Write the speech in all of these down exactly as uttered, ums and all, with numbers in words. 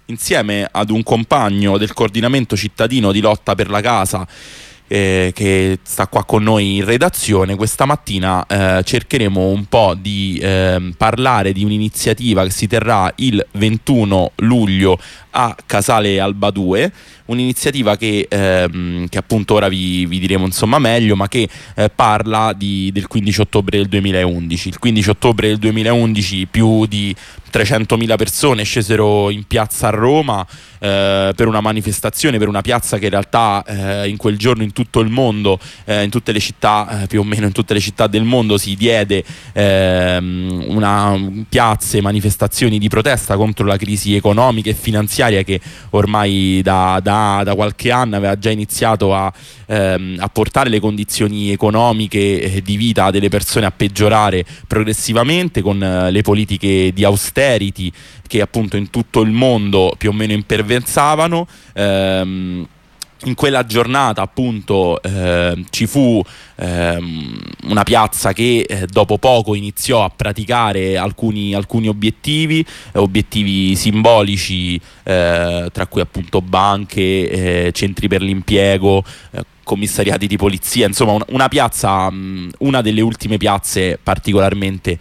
insieme ad un compagno del coordinamento cittadino di lotta per la casa eh, che sta qua con noi in redazione, questa mattina eh, cercheremo un po' di eh, parlare di un'iniziativa che si terrà il ventuno luglio a Casale Alba due, un'iniziativa che, ehm, che appunto ora vi, vi diremo insomma meglio, ma che eh, parla di, del quindici ottobre del duemilaundici. Il quindici ottobre del duemilaundici più di trecentomila persone scesero in piazza a Roma eh, per una manifestazione, per una piazza che in realtà eh, in quel giorno in tutto il mondo, eh, in tutte le città, eh, più o meno in tutte le città del mondo si diede eh, una piazze, manifestazioni di protesta contro la crisi economica e finanziaria che ormai da, da, da qualche anno aveva già iniziato a, ehm, a portare le condizioni economiche e di vita delle persone a peggiorare progressivamente con eh, le politiche di austerity che appunto in tutto il mondo più o meno imperversavano. Ehm, In quella giornata appunto eh, ci fu ehm, una piazza che eh, dopo poco iniziò a praticare alcuni, alcuni obiettivi, eh, obiettivi simbolici, eh, tra cui appunto banche, eh, centri per l'impiego, eh, commissariati di polizia, insomma una, una piazza, mh, una delle ultime piazze particolarmente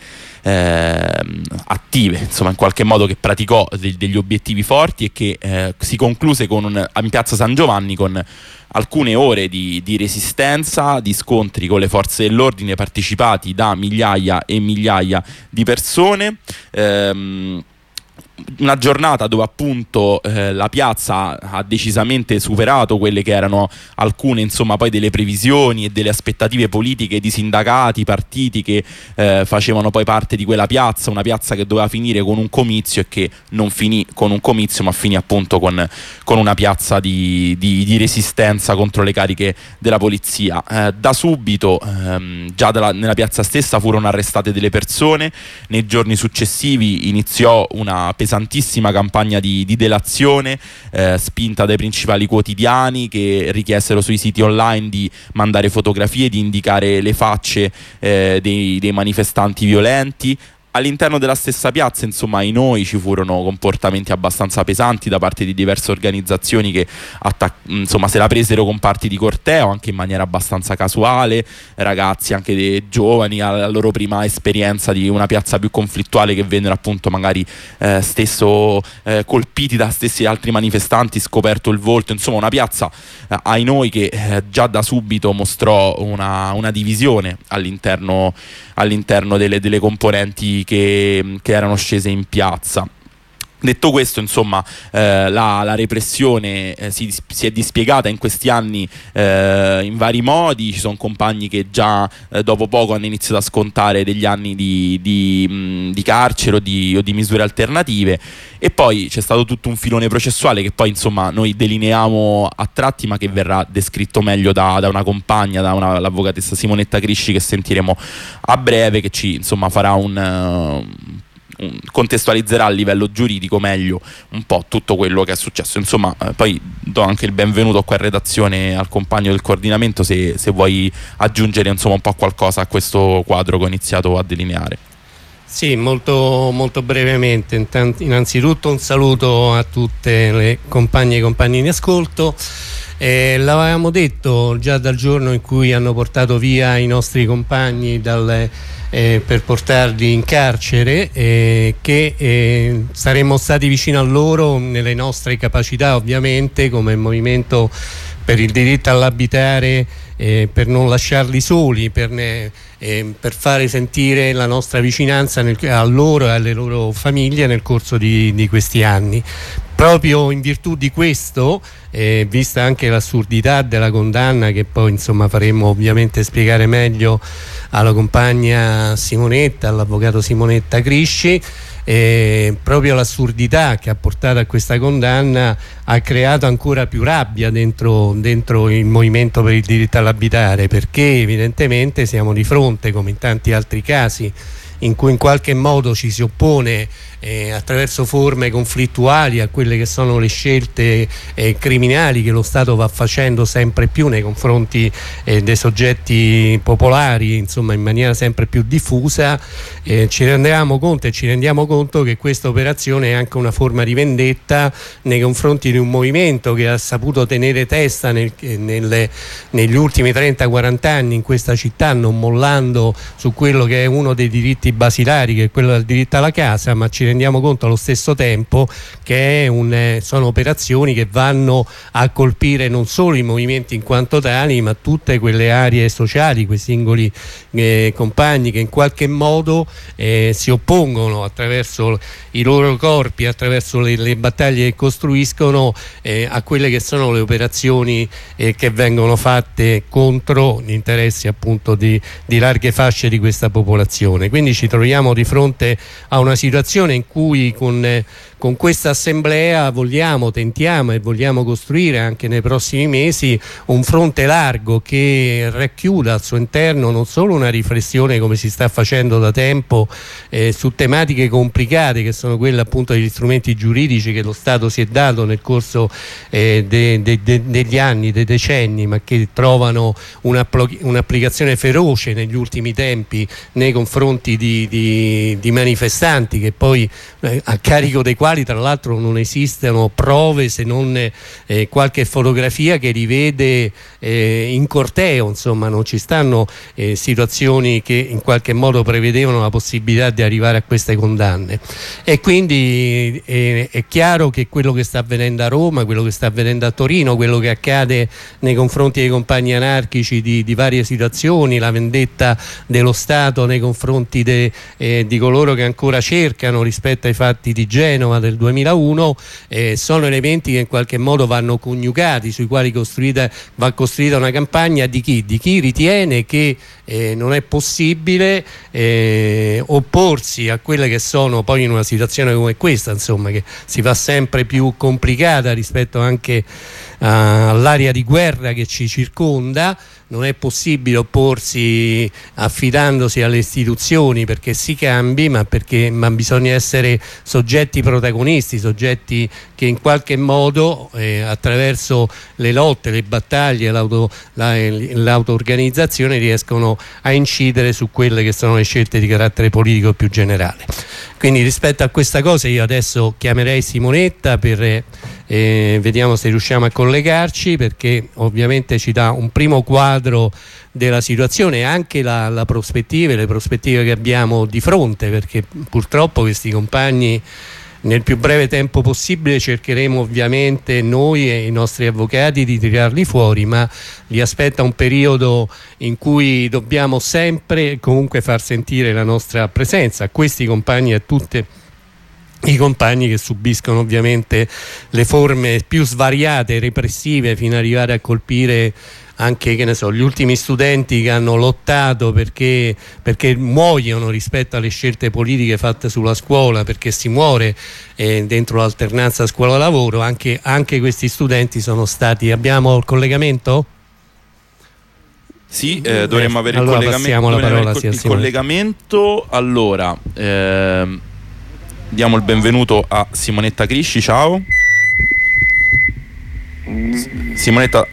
eh, attive, insomma in qualche modo, che praticò de- degli obiettivi forti e che eh, si concluse con un, in piazza San Giovanni con alcune ore di, di resistenza, di scontri con le forze dell'ordine partecipati da migliaia e migliaia di persone. Ehm, Una giornata dove appunto eh, la piazza ha decisamente superato quelle che erano alcune insomma poi delle previsioni e delle aspettative politiche di sindacati, partiti che eh, facevano poi parte di quella piazza, una piazza che doveva finire con un comizio e che non finì con un comizio ma finì appunto con, con una piazza di, di, di resistenza contro le cariche della polizia. Eh, da subito ehm, già dalla, nella piazza stessa furono arrestate delle persone, nei giorni successivi iniziò una pesantissima campagna di, di delazione eh, spinta dai principali quotidiani che richiesero sui siti online di mandare fotografie, di indicare le facce eh, dei, dei manifestanti violenti. All'interno della stessa piazza, insomma, ai noi ci furono comportamenti abbastanza pesanti da parte di diverse organizzazioni che attac- insomma se la presero con parti di corteo anche in maniera abbastanza casuale, ragazzi anche dei giovani alla loro prima esperienza di una piazza più conflittuale che vennero appunto magari eh, stesso eh, colpiti da stessi altri manifestanti, scoperto il volto, insomma una piazza eh, ai noi che eh, già da subito mostrò una, una divisione all'interno, all'interno delle, delle componenti Che, che erano scese in piazza. Detto questo, insomma, eh, la, la repressione eh, si, si è dispiegata in questi anni eh, in vari modi. Ci sono compagni che già eh, dopo poco hanno iniziato a scontare degli anni di, di, mh, di carcere o di, o di misure alternative, e poi c'è stato tutto un filone processuale che poi insomma noi delineiamo a tratti, ma che verrà descritto meglio da, da una compagna, da una, l'avvocatessa Simonetta Crisci, che sentiremo a breve, che ci insomma farà un... Uh, contestualizzerà a livello giuridico meglio un po' tutto quello che è successo. Insomma, eh, poi do anche il benvenuto qua in redazione al compagno del coordinamento se, se vuoi aggiungere insomma un po' qualcosa a questo quadro che ho iniziato a delineare. Sì, molto, molto brevemente. Intanto, innanzitutto un saluto a tutte le compagne e compagni in ascolto. Eh, l'avevamo detto già dal giorno in cui hanno portato via i nostri compagni dal, eh, per portarli in carcere, eh, che eh, saremmo stati vicino a loro nelle nostre capacità, ovviamente come movimento per il diritto all'abitare, eh, per non lasciarli soli, per, ne, eh, per fare sentire la nostra vicinanza nel, a loro e alle loro famiglie nel corso di, di questi anni. Proprio in virtù di questo, eh, vista anche l'assurdità della condanna, che poi insomma faremo ovviamente spiegare meglio alla compagna Simonetta, all'avvocato Simonetta Crisci, eh, proprio l'assurdità che ha portato a questa condanna ha creato ancora più rabbia dentro, dentro il movimento per il diritto all'abitare, perché evidentemente siamo di fronte, come in tanti altri casi in cui in qualche modo ci si oppone eh, attraverso forme conflittuali a quelle che sono le scelte eh, criminali che lo Stato va facendo sempre più nei confronti eh, dei soggetti popolari, insomma in maniera sempre più diffusa. Eh, ci rendiamo conto e ci rendiamo conto che questa operazione è anche una forma di vendetta nei confronti di un movimento che ha saputo tenere testa nel, nelle, negli ultimi trenta quaranta anni in questa città, non mollando su quello che è uno dei diritti basilari, che è quello del diritto alla casa, ma ci rendiamo conto allo stesso tempo che è un, eh, sono operazioni che vanno a colpire non solo i movimenti in quanto tali, ma tutte quelle aree sociali, quei singoli eh, compagni che in qualche modo eh, si oppongono attraverso i loro corpi, attraverso le, le battaglie che costruiscono eh, a quelle che sono le operazioni eh, che vengono fatte contro gli interessi appunto di, di larghe fasce di questa popolazione. Quindi ci troviamo di fronte a una situazione in cui con, eh, con questa assemblea vogliamo, tentiamo e vogliamo costruire anche nei prossimi mesi un fronte largo che racchiuda al suo interno non solo una riflessione, come si sta facendo da tempo, eh, su tematiche complicate che sono quelle appunto degli strumenti giuridici che lo Stato si è dato nel corso eh, de, de, de, degli anni, dei decenni, ma che trovano un'applicazione feroce negli ultimi tempi nei confronti di, di, di manifestanti che poi eh, a carico dei quali tra l'altro non esistono prove se non eh, qualche fotografia che li vede eh, in corteo, insomma non ci stanno eh, situazioni che in qualche modo prevedevano la possibilità di arrivare a queste condanne. E quindi eh, è chiaro che quello che sta avvenendo a Roma, quello che sta avvenendo a Torino, quello che accade nei confronti dei compagni anarchici di, di varie situazioni, la vendetta dello Stato nei confronti de, eh, di coloro che ancora cercano rispetto ai fatti di Genova del duemilauno, eh, sono elementi che in qualche modo vanno coniugati, sui quali costruita, va costruita una campagna di chi? Di chi ritiene che eh, non è possibile eh, opporsi a quelle che sono poi in una situazione come questa, insomma, che si fa sempre più complicata rispetto anche uh, all'area di guerra che ci circonda. Non è possibile opporsi affidandosi alle istituzioni perché si cambi, ma perché ma bisogna essere soggetti protagonisti, soggetti che in qualche modo eh, attraverso le lotte, le battaglie, l'auto, la, l'auto-organizzazione riescono a incidere su quelle che sono le scelte di carattere politico più generale. Quindi rispetto a questa cosa io adesso chiamerei Simonetta per eh, vediamo se riusciamo a collegarci, perché ovviamente ci dà un primo quadro della situazione e anche la, la prospettiva, le prospettive che abbiamo di fronte, perché purtroppo questi compagni nel più breve tempo possibile cercheremo ovviamente noi e i nostri avvocati di tirarli fuori, ma li aspetta un periodo in cui dobbiamo sempre comunque far sentire la nostra presenza a questi compagni e a tutte i compagni che subiscono ovviamente le forme più svariate e repressive fino ad arrivare a colpire anche, che ne so, gli ultimi studenti che hanno lottato perché, perché muoiono rispetto alle scelte politiche fatte sulla scuola, perché si muore eh, dentro l'alternanza scuola-lavoro. Anche, anche questi studenti sono stati... Abbiamo il collegamento? Sì, eh, dovremmo avere allora il collegamento. La parola, il, sì, il collegamento. Allora, ehm, diamo il benvenuto a Simonetta Crisci. Ciao. Simonetta.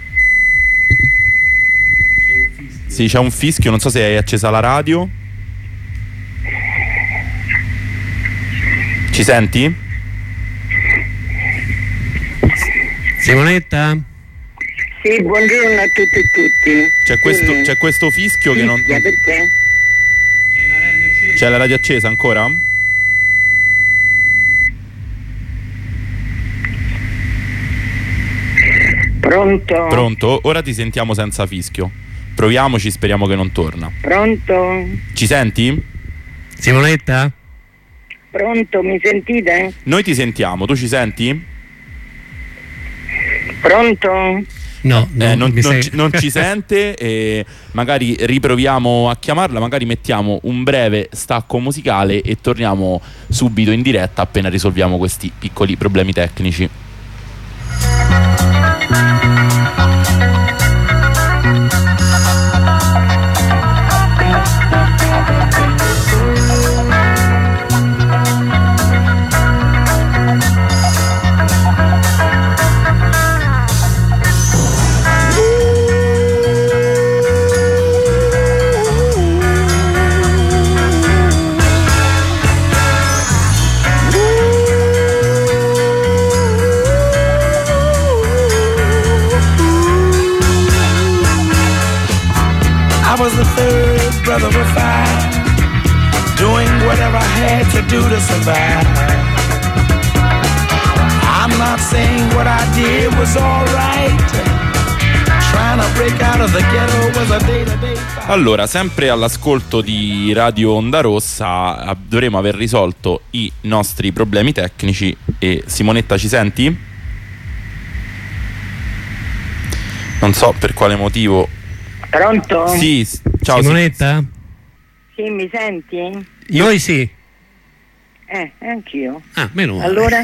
Sì, c'è un fischio, non so se hai accesa la radio. Ci senti? Simonetta? Sì, buongiorno a tutti e tutti. C'è questo, c'è questo fischio che non... Fischia, perché? C'è la radio accesa ancora? Pronto? Pronto? Ora ti sentiamo senza fischio. Proviamoci, speriamo che non torna. Pronto? Ci senti? Simonetta? Pronto, mi sentite? Noi ti sentiamo, tu ci senti? Pronto? No, no eh, non, non, non, ci, non ci sente e magari riproviamo a chiamarla, magari mettiamo un breve stacco musicale e torniamo subito in diretta appena risolviamo questi piccoli problemi tecnici. third brother of five, doing whatever I had to do to survive. I'm not saying what I did was alright. Trying to break out of the ghetto was a day-to-day fight. Allora, sempre all'ascolto di Radio Onda Rossa, dovremo aver risolto i nostri problemi tecnici. E Simonetta, ci senti? Non so per quale motivo. Pronto? Sì, ciao Simonetta? Sì, mi senti? Noi sì. Eh, anch'io. Ah, meno male. Allora?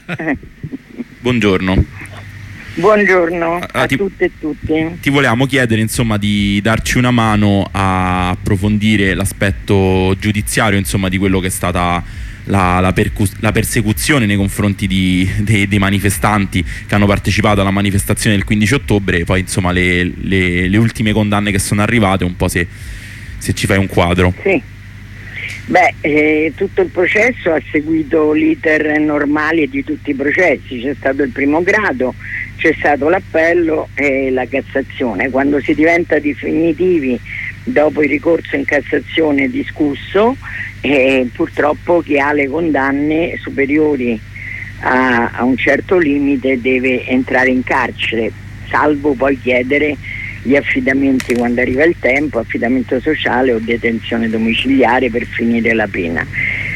Buongiorno. Buongiorno Ah, a ti- tutte e tutti. Ti volevamo chiedere, insomma, di darci una mano a approfondire l'aspetto giudiziario, insomma, di quello che è stata la, la, percus- la persecuzione nei confronti di- dei, dei manifestanti che hanno partecipato alla manifestazione del quindici ottobre, e poi, insomma, le, le- le ultime condanne che sono arrivate, un po' se, se ci fai un quadro. Sì. Beh, eh, tutto il processo ha seguito l'iter normale di tutti i processi. C'è stato il primo grado, c'è stato l'appello e la Cassazione. Quando si diventa definitivi dopo il ricorso in Cassazione discusso, eh, purtroppo chi ha le condanne superiori a, a un certo limite deve entrare in carcere, salvo poi chiedere gli affidamenti quando arriva il tempo, affidamento sociale o detenzione domiciliare per finire la pena.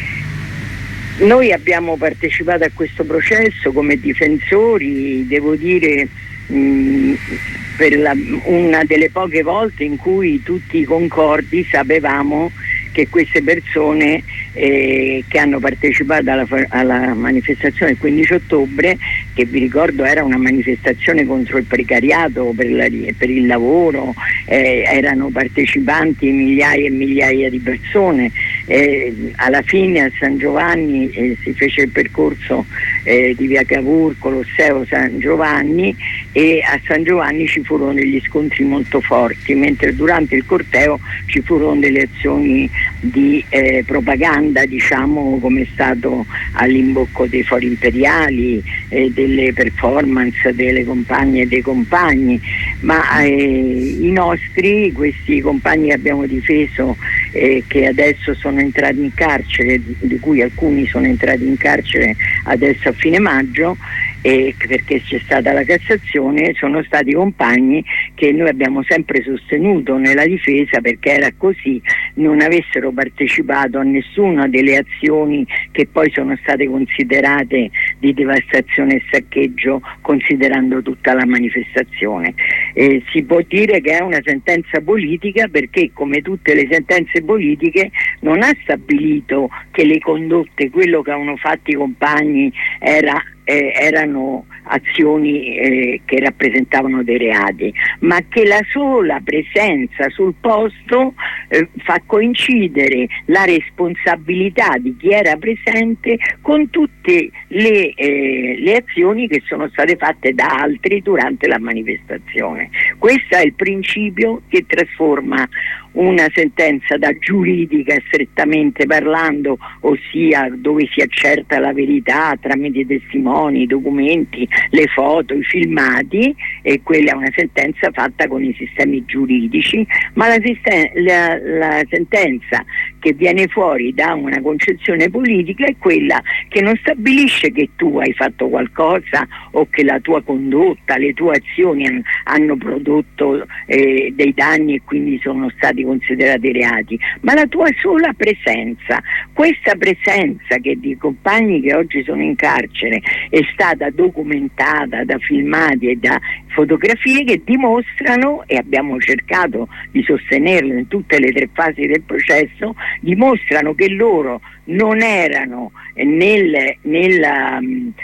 Noi abbiamo partecipato a questo processo come difensori, devo dire, mh, per la, una delle poche volte in cui tutti i concordi sapevamo che queste persone eh, che hanno partecipato alla, alla manifestazione del quindici ottobre, che vi ricordo era una manifestazione contro il precariato, per, la, per il lavoro, eh, erano partecipanti migliaia e migliaia di persone. Eh, alla fine a San Giovanni eh, si fece il percorso eh, di via Cavour, Colosseo San Giovanni, e a San Giovanni ci furono degli scontri molto forti, mentre durante il corteo ci furono delle azioni di eh, propaganda, diciamo, come è stato all'imbocco dei fori imperiali, eh, delle performance delle compagne e dei compagni, ma eh, i nostri, questi compagni che abbiamo difeso, eh, che adesso sono entrati in carcere, di cui alcuni sono entrati in carcere adesso a fine maggio, e perché c'è stata la Cassazione, sono stati compagni che noi abbiamo sempre sostenuto nella difesa, perché era così, non avessero partecipato a nessuna delle azioni che poi sono state considerate di devastazione e saccheggio, considerando tutta la manifestazione. Eh, si può dire che è una sentenza politica, perché come tutte le sentenze politiche non ha stabilito che le condotte, quello che avevano fatto i compagni era Eh, erano azioni eh, che rappresentavano dei reati, ma che la sola presenza sul posto eh, fa coincidere la responsabilità di chi era presente con tutte le, eh, le azioni che sono state fatte da altri durante la manifestazione. Questo è il principio che trasforma una sentenza da giuridica strettamente parlando, ossia dove si accerta la verità tramite testimoni, i documenti, le foto, i filmati, e quella è una sentenza fatta con i sistemi giuridici, ma la, la, la sentenza che viene fuori da una concezione politica è quella che non stabilisce che tu hai fatto qualcosa o che la tua condotta, le tue azioni han, hanno prodotto eh, dei danni e quindi sono stati considerati reati, ma la tua sola presenza. Questa presenza che di compagni che oggi sono in carcere è stata documentata da filmati e da fotografie che dimostrano, e abbiamo cercato di sostenerlo in tutte le tre fasi del processo, dimostrano che loro non erano nel, nel,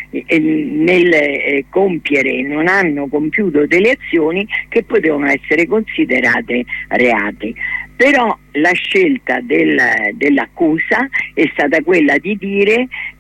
nel eh, compiere, non hanno compiuto delle azioni che potevano essere considerate reati. Però la scelta del, dell'accusa è stata quella di dire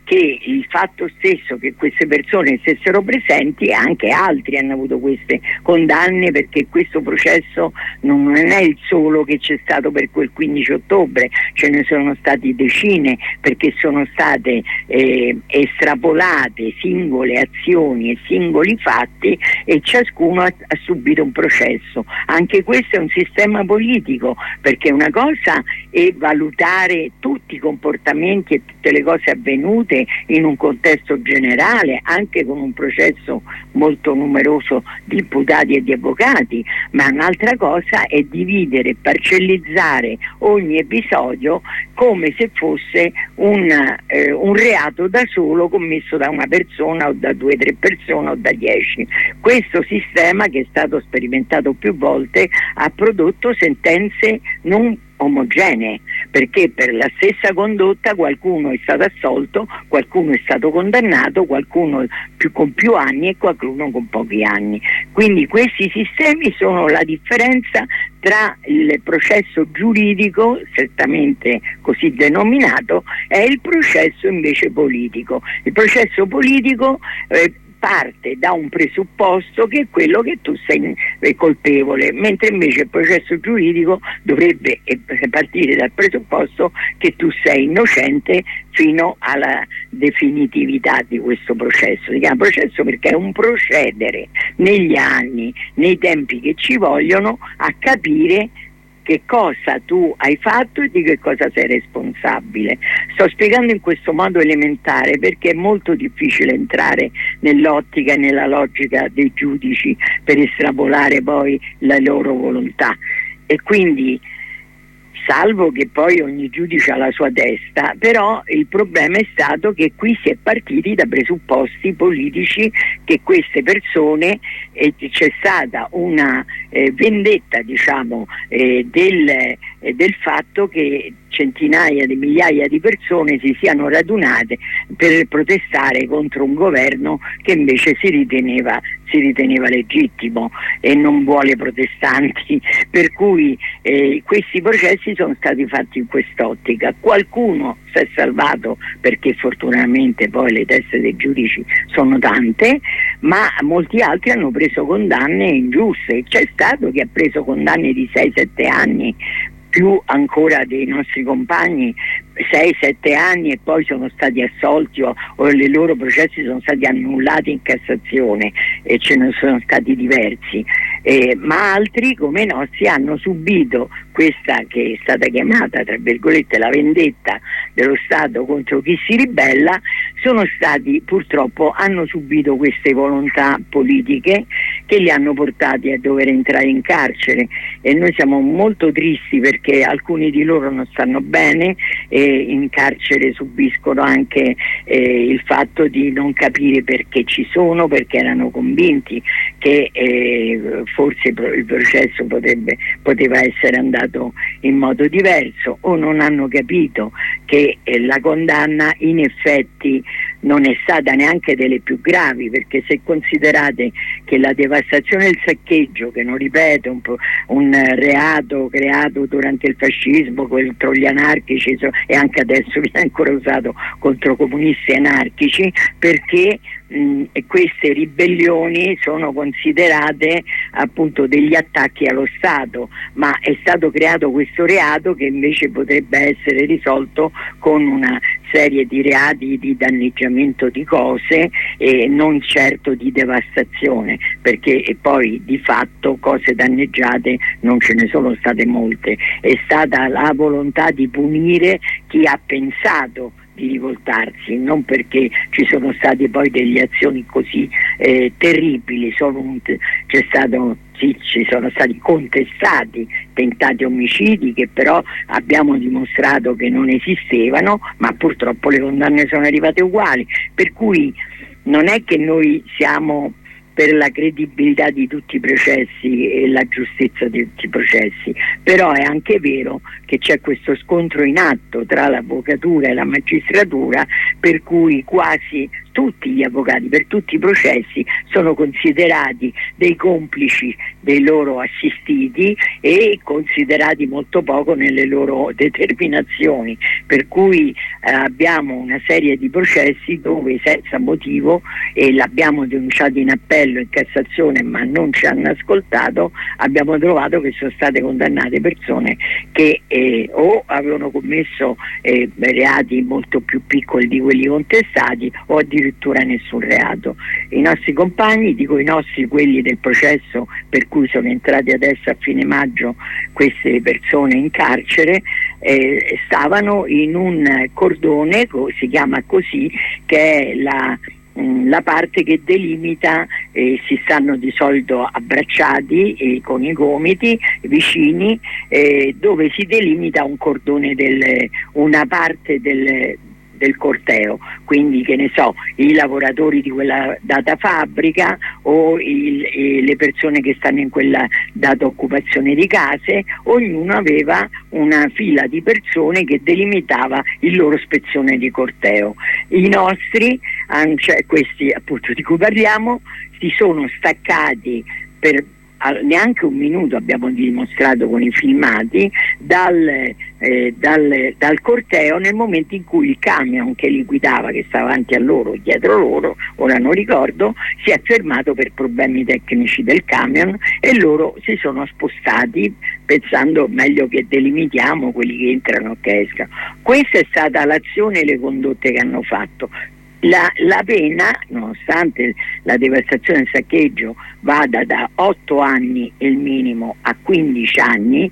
che il fatto stesso che queste persone stessero presenti, anche altri hanno avuto queste condanne, perché questo processo non è il solo che c'è stato per quel quindici ottobre, ce ne sono stati decine, perché sono state eh, estrapolate singole azioni e singoli fatti e ciascuno ha, ha subito un processo. Anche questo è un sistema politico, perché una cosa è valutare tutti i comportamenti e tutte le cose avvenute in un contesto generale, anche con un processo molto numeroso di imputati e di avvocati, ma un'altra cosa è dividere e parcellizzare ogni episodio come se fosse un, eh, un reato da solo commesso da una persona o da due o tre persone o da dieci. Questo sistema, che è stato sperimentato più volte, ha prodotto sentenze non omogenee, perché per la stessa condotta qualcuno è stato assolto, qualcuno è stato condannato, qualcuno più, con più anni e qualcuno con pochi anni. Quindi questi sistemi sono la differenza tra il processo giuridico, strettamente così denominato, e il processo invece politico. Il processo politico eh, parte da un presupposto che è quello che tu sei colpevole, mentre invece il processo giuridico dovrebbe partire dal presupposto che tu sei innocente fino alla definitività di questo processo. Si chiama processo perché è un procedere negli anni, nei tempi che ci vogliono, a capire che cosa tu hai fatto e di che cosa sei responsabile. Sto spiegando in questo modo elementare perché è molto difficile entrare nell'ottica e nella logica dei giudici per estrapolare poi la loro volontà, e quindi, salvo che poi ogni giudice ha la sua testa, però il problema è stato che qui si è partiti da presupposti politici, che queste persone, eh, c'è stata una eh, vendetta, diciamo, eh, del, eh, del fatto che centinaia di migliaia di persone si siano radunate per protestare contro un governo che invece si riteneva, si riteneva legittimo e non vuole protestanti, per cui eh, questi processi sono stati fatti in quest'ottica. Qualcuno si è salvato perché fortunatamente poi le teste dei giudici sono tante, ma molti altri hanno preso condanne ingiuste. C'è stato chi ha preso condanne di sei sette anni, più ancora dei nostri compagni, sei sette anni, e poi sono stati assolti o, o i loro processi sono stati annullati in Cassazione, e ce ne sono stati diversi, eh, ma altri come i nostri hanno subito questa che è stata chiamata tra virgolette la vendetta dello Stato contro chi si ribella. Sono stati, purtroppo, hanno subito queste volontà politiche che li hanno portati a dover entrare in carcere, e noi siamo molto tristi perché alcuni di loro non stanno bene e in carcere subiscono anche eh, il fatto di non capire perché ci sono, perché erano convinti che eh, forse il processo potrebbe, poteva essere andato in modo diverso, o non hanno capito che eh, la condanna in effetti non è stata neanche delle più gravi, perché se considerate che la devastazione e il saccheggio, che non ripeto, un, po', un reato creato durante il fascismo contro gli anarchici e anche adesso viene ancora usato contro comunisti e anarchici, perché mh, queste ribellioni sono considerate appunto degli attacchi allo Stato, ma è stato creato questo reato che invece potrebbe essere risolto con una serie di reati di danneggiamento di cose e non certo di devastazione, perché poi di fatto cose danneggiate non ce ne sono state molte. È stata la volontà di punire chi ha pensato di rivoltarsi, non perché ci sono state poi delle azioni così eh, terribili. Sono un, c'è stato sì, ci sono stati contestati tentati omicidi che però abbiamo dimostrato che non esistevano, ma purtroppo le condanne sono arrivate uguali, per cui non è che noi siamo per la credibilità di tutti i processi e la giustezza di tutti i processi, però è anche vero che c'è questo scontro in atto tra l'avvocatura e la magistratura, per cui quasi tutti gli avvocati per tutti i processi sono considerati dei complici dei loro assistiti e considerati molto poco nelle loro determinazioni, per cui eh, abbiamo una serie di processi dove senza motivo, e l'abbiamo denunciato in appello, in Cassazione, ma non ci hanno ascoltato, abbiamo trovato che sono state condannate persone che eh, o avevano commesso eh, reati molto più piccoli di quelli contestati o addirittura nessun reato. I nostri compagni, dico i nostri, quelli del processo per cui sono entrati adesso a fine maggio queste persone in carcere, eh, stavano in un cordone, si chiama così, che è la la parte che delimita, eh, si stanno di solito abbracciati eh, con i gomiti vicini, eh, dove si delimita un cordone del, una parte del, del corteo, quindi che ne so, i lavoratori di quella data fabbrica o il, eh, le persone che stanno in quella data occupazione di case, ognuno aveva una fila di persone che delimitava il loro spezzone di corteo. I nostri, cioè questi appunto di cui parliamo, si sono staccati per neanche un minuto, abbiamo dimostrato con i filmati, dal, eh, dal, dal corteo nel momento in cui il camion che li guidava, che stava avanti a loro, dietro loro, ora non ricordo, si è fermato per problemi tecnici del camion e loro si sono spostati pensando meglio che delimitiamo quelli che entrano e che escano. Questa è stata l'azione e le condotte che hanno fatto. La, la pena, nonostante la devastazione e il saccheggio vada da otto anni il minimo a quindici anni,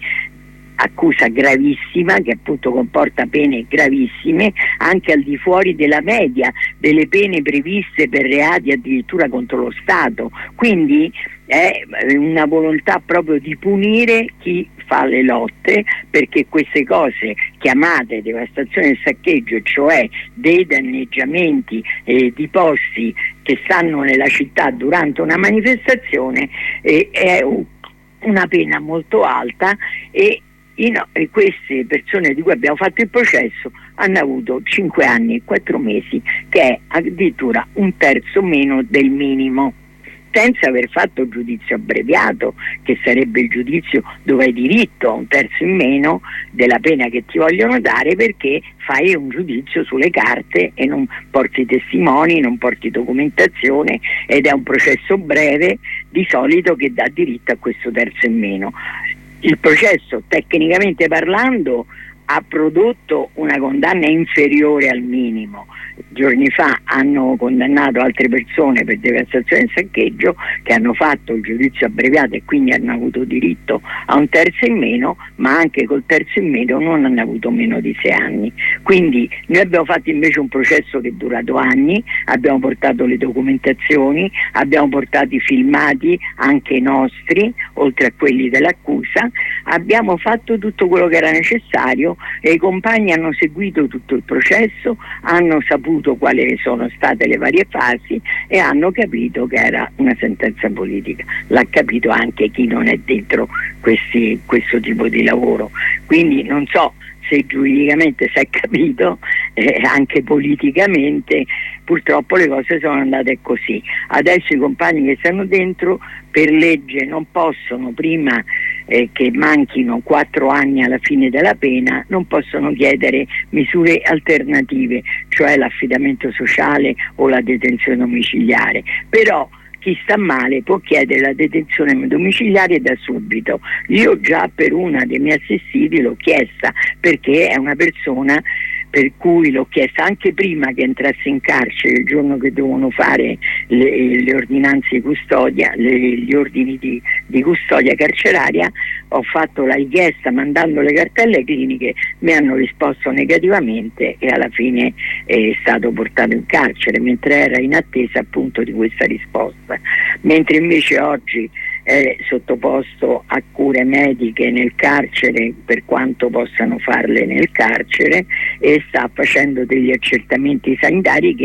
accusa gravissima che appunto comporta pene gravissime anche al di fuori della media delle pene previste per reati addirittura contro lo Stato, quindi è una volontà proprio di punire chi fa le lotte, perché queste cose chiamate devastazione e saccheggio, cioè dei danneggiamenti eh, di posti che stanno nella città durante una manifestazione, eh, è una pena molto alta e No, e queste persone di cui abbiamo fatto il processo hanno avuto cinque anni e quattro mesi, che è addirittura un terzo meno del minimo, senza aver fatto giudizio abbreviato, che sarebbe il giudizio dove hai diritto a un terzo in meno della pena che ti vogliono dare, perché fai un giudizio sulle carte e non porti testimoni, non porti documentazione, ed è un processo breve di solito che dà diritto a questo terzo in meno. Il processo, tecnicamente parlando, ha prodotto una condanna inferiore al minimo. Giorni fa hanno condannato altre persone per devastazione e saccheggio che hanno fatto il giudizio abbreviato e quindi hanno avuto diritto a un terzo in meno, ma anche col terzo in meno non hanno avuto meno di sei anni. Quindi noi abbiamo fatto invece un processo che è durato anni, abbiamo portato le documentazioni, abbiamo portato i filmati anche nostri, oltre a quelli dell'accusa, abbiamo fatto tutto quello che era necessario e i compagni hanno seguito tutto il processo, hanno saputo quali sono state le varie fasi e hanno capito che era una sentenza politica. L'ha capito anche chi non è dentro questi, questo tipo di lavoro. Quindi non so se giuridicamente si è capito, eh, anche politicamente purtroppo le cose sono andate così. Adesso i compagni che stanno dentro per legge non possono, prima eh, che manchino quattro anni alla fine della pena, non possono chiedere misure alternative, cioè l'affidamento sociale o la detenzione domiciliare. Però chi sta male può chiedere la detenzione domiciliare da subito. Io già per una dei miei assistiti l'ho chiesta, perché è una persona per cui l'ho chiesta anche prima che entrasse in carcere, il giorno che dovevano fare le, le ordinanze di custodia, le, gli ordini di, di custodia carceraria. Ho fatto la richiesta mandando le cartelle cliniche, mi hanno risposto negativamente e alla fine è stato portato in carcere, mentre era in attesa appunto di questa risposta. Mentre invece oggi è sottoposto a cure mediche nel carcere, per quanto possano farle nel carcere, e sta facendo degli accertamenti sanitari che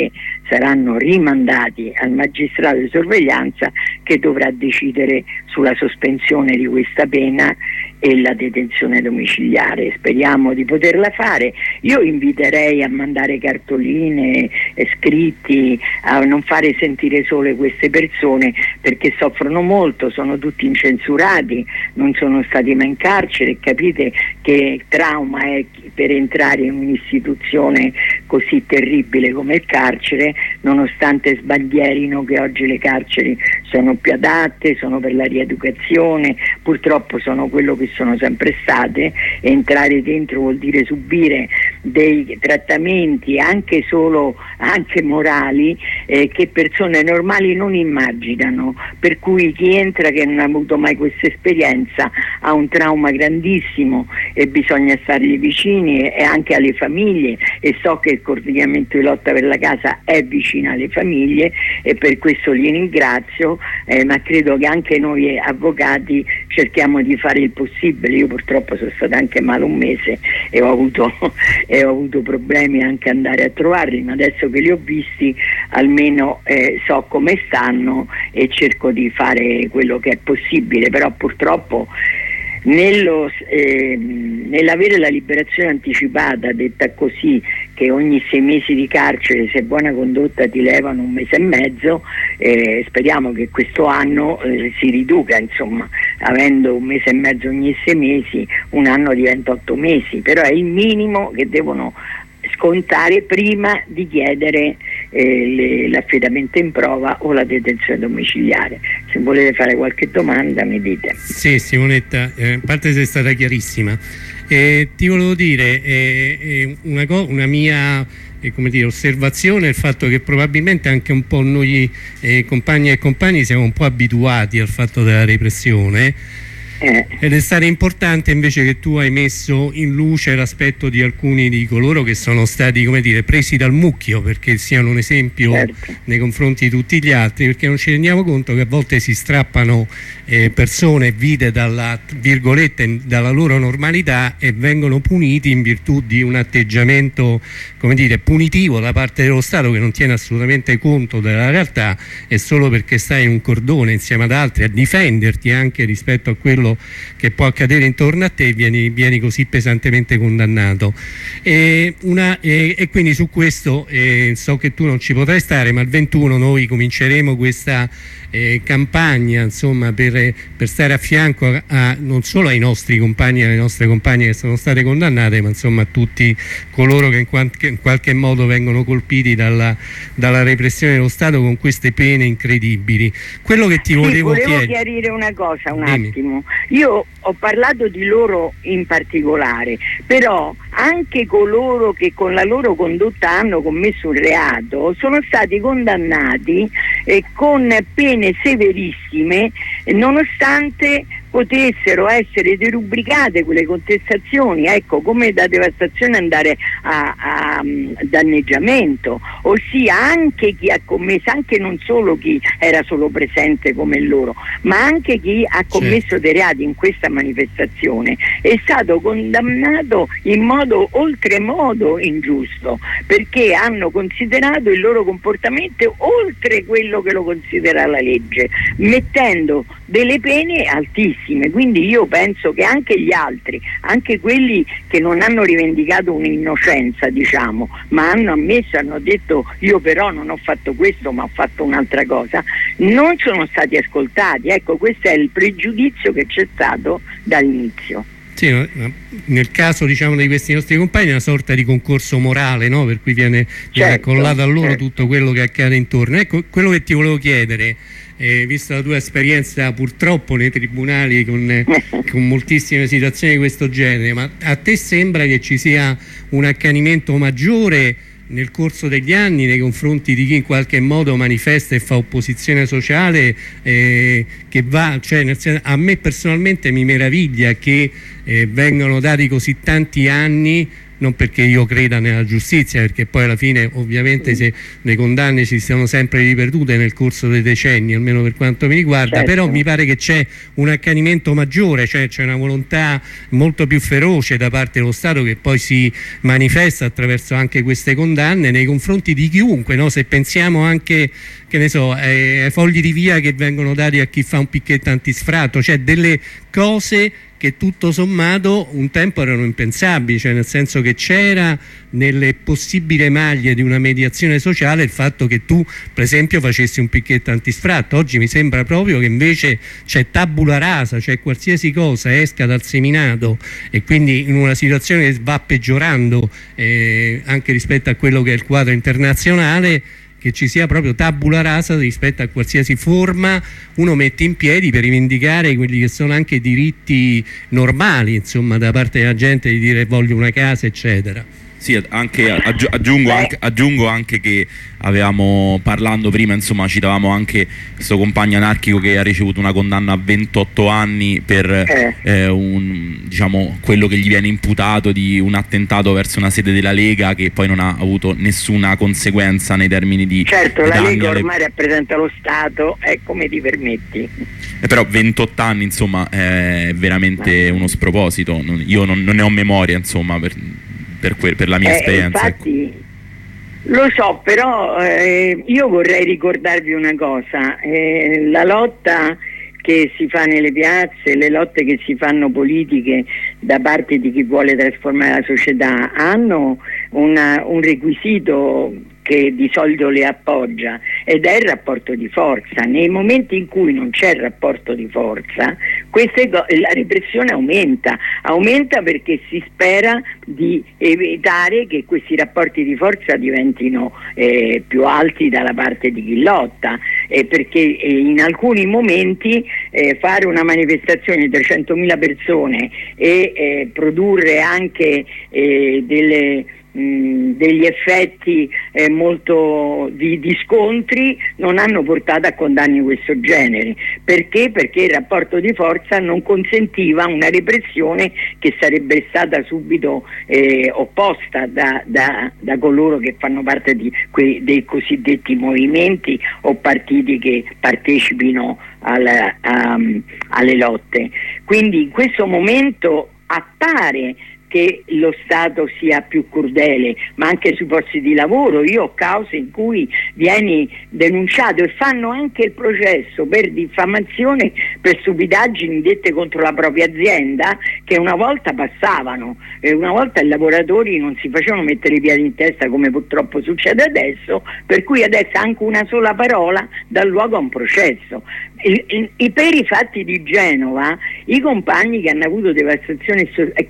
saranno rimandati al magistrato di sorveglianza che dovrà decidere sulla sospensione di questa pena e la detenzione domiciliare. Speriamo di poterla fare. Io inviterei a mandare cartoline, eh, scritti, a non fare sentire sole queste persone, perché soffrono molto, sono tutti incensurati, non sono stati mai in carcere. Capite che trauma è per entrare in un'istituzione così terribile come il carcere, nonostante sbandierino che oggi le carceri sono più adatte, sono per la rieducazione, purtroppo sono quello che sono sempre state. Entrare dentro vuol dire subire dei trattamenti anche solo anche morali eh, che persone normali non immaginano, per cui chi entra che non ha avuto mai questa esperienza ha un trauma grandissimo e bisogna stargli vicini, e, e anche alle famiglie, e so che il coordinamento di lotta per la casa è vicino alle famiglie e per questo li ringrazio, eh, ma credo che anche noi avvocati cerchiamo di fare il possibile. Io purtroppo sono stata anche male un mese e ho avuto, e ho avuto problemi anche andare a trovarli, ma adesso che li ho visti almeno eh, so come stanno e cerco di fare quello che è possibile, però purtroppo nello, eh, nell'avere la liberazione anticipata, detta così, che ogni sei mesi di carcere, se buona condotta, ti levano un mese e mezzo, eh, speriamo che questo anno eh, si riduca, insomma, avendo un mese e mezzo ogni sei mesi, un anno diventa otto mesi, però è il minimo che devono scontare prima di chiedere eh, le, l'affidamento in prova o la detenzione domiciliare. Se volete fare qualche domanda mi dite. Sì, Simonetta, eh, a parte sei stata chiarissima. Eh, ti volevo dire eh, eh, una, co- una mia eh, come dire, osservazione, il fatto che probabilmente anche un po' noi eh, compagni e compagni siamo un po' abituati al fatto della repressione. Eh. Ed è stato importante invece che tu hai messo in luce l'aspetto di alcuni di coloro che sono stati, come dire, presi dal mucchio, perché siano un esempio, certo, nei confronti di tutti gli altri, perché non ci rendiamo conto che a volte si strappano eh, persone, vite dalla, virgolette, dalla loro normalità e vengono puniti in virtù di un atteggiamento, come dire, punitivo da parte dello Stato, che non tiene assolutamente conto della realtà, e solo perché stai in un cordone insieme ad altri a difenderti anche rispetto a quello che può accadere intorno a te, vieni, vieni così pesantemente condannato. E, una, e, e quindi su questo eh, so che tu non ci potrai stare, ma il ventuno noi cominceremo questa eh, campagna, insomma, per, per stare a fianco a, a, non solo ai nostri compagni e alle nostre compagne che sono state condannate, ma insomma a tutti coloro che in, qualche, in qualche modo vengono colpiti dalla, dalla repressione dello Stato con queste pene incredibili. Quello che ti sì, volevo, volevo chiedere... chiarire una cosa un Dimmi. attimo. Io ho parlato di loro in particolare, però anche coloro che con la loro condotta hanno commesso un reato sono stati condannati eh, con pene severissime, nonostante potessero essere derubricate quelle contestazioni, ecco, come da devastazione andare a, a, a danneggiamento, ossia anche chi ha commesso, anche non solo chi era solo presente come loro, ma anche chi ha commesso certo. dei reati in questa manifestazione è stato condannato in modo oltremodo ingiusto, perché hanno considerato il loro comportamento oltre quello che lo considera la legge, mettendo delle pene altissime. Quindi io penso che anche gli altri, anche quelli che non hanno rivendicato un'innocenza, diciamo, ma hanno ammesso, hanno detto io però non ho fatto questo ma ho fatto un'altra cosa, non sono stati ascoltati. Ecco, questo è il pregiudizio che c'è stato dall'inizio. Sì, nel caso, diciamo, di questi nostri compagni è una sorta di concorso morale, no? Per cui viene, viene certo, accollato a loro certo. tutto quello che accade intorno. Ecco, quello che ti volevo chiedere, eh, vista la tua esperienza purtroppo nei tribunali con, con moltissime situazioni di questo genere, ma a te sembra che ci sia un accanimento maggiore nel corso degli anni nei confronti di chi in qualche modo manifesta e fa opposizione sociale, eh, che va, cioè nel senso, a me personalmente mi meraviglia che eh, vengano dati così tanti anni non perché io creda nella giustizia, perché poi alla fine ovviamente se le condanne ci siano sempre ripetute nel corso dei decenni, almeno per quanto mi riguarda, certo. Però mi pare che c'è un accanimento maggiore, cioè c'è una volontà molto più feroce da parte dello Stato, che poi si manifesta attraverso anche queste condanne nei confronti di chiunque, no? Se pensiamo anche, che ne so, ai fogli di via che vengono dati a chi fa un picchetto antisfratto, cioè delle cose che tutto sommato un tempo erano impensabili, cioè nel senso che c'era nelle possibili maglie di una mediazione sociale il fatto che tu per esempio facessi un picchetto antisfratto. Oggi mi sembra proprio che invece c'è tabula rasa, cioè qualsiasi cosa esca dal seminato, e quindi in una situazione che va peggiorando eh, anche rispetto a quello che è il quadro internazionale, che ci sia proprio tabula rasa rispetto a qualsiasi forma uno mette in piedi per rivendicare quelli che sono anche diritti normali, insomma, da parte della gente, di dire voglio una casa, eccetera. Sì, anche, aggi aggiungo, anche, aggiungo anche che avevamo, parlando prima, insomma, citavamo anche questo compagno anarchico che ha ricevuto una condanna a ventotto anni per eh. Eh, un, diciamo, quello che gli viene imputato di un attentato verso una sede della Lega, che poi non ha avuto nessuna conseguenza nei termini di certo, la Lega alle... ormai rappresenta lo Stato, è come ti permetti. Eh, però ventotto anni, insomma, è veramente uno sproposito. Non, io non, non ne ho memoria, insomma, per... Per, per la mia eh, esperienza. Infatti, ecco. Lo so, però eh, io vorrei ricordarvi una cosa, eh, la lotta che si fa nelle piazze, le lotte che si fanno politiche da parte di chi vuole trasformare la società hanno una, un requisito che di solito le appoggia, ed è il rapporto di forza. Nei momenti in cui non c'è il rapporto di forza, queste la repressione aumenta, aumenta perché si spera di evitare che questi rapporti di forza diventino eh, più alti dalla parte di chi lotta, eh, perché eh, in alcuni momenti eh, fare una manifestazione di trecentomila persone e eh, produrre anche eh, delle degli effetti eh, molto di, di scontri non hanno portato a condanne di questo genere. Perché? Perché il rapporto di forza non consentiva una repressione che sarebbe stata subito eh, opposta da, da, da coloro che fanno parte di quei, dei cosiddetti movimenti o partiti che partecipino alla, a, alle lotte. Quindi in questo momento appare che lo Stato sia più crudele, ma anche sui posti di lavoro. Io ho cause in cui vieni denunciato e fanno anche il processo per diffamazione per stupidaggini dette contro la propria azienda, che una volta passavano, e una volta i lavoratori non si facevano mettere i piedi in testa come purtroppo succede adesso, per cui adesso anche una sola parola dà luogo a un processo. I, i, i, per i fatti di Genova, i compagni che hanno avuto devastazione e, e,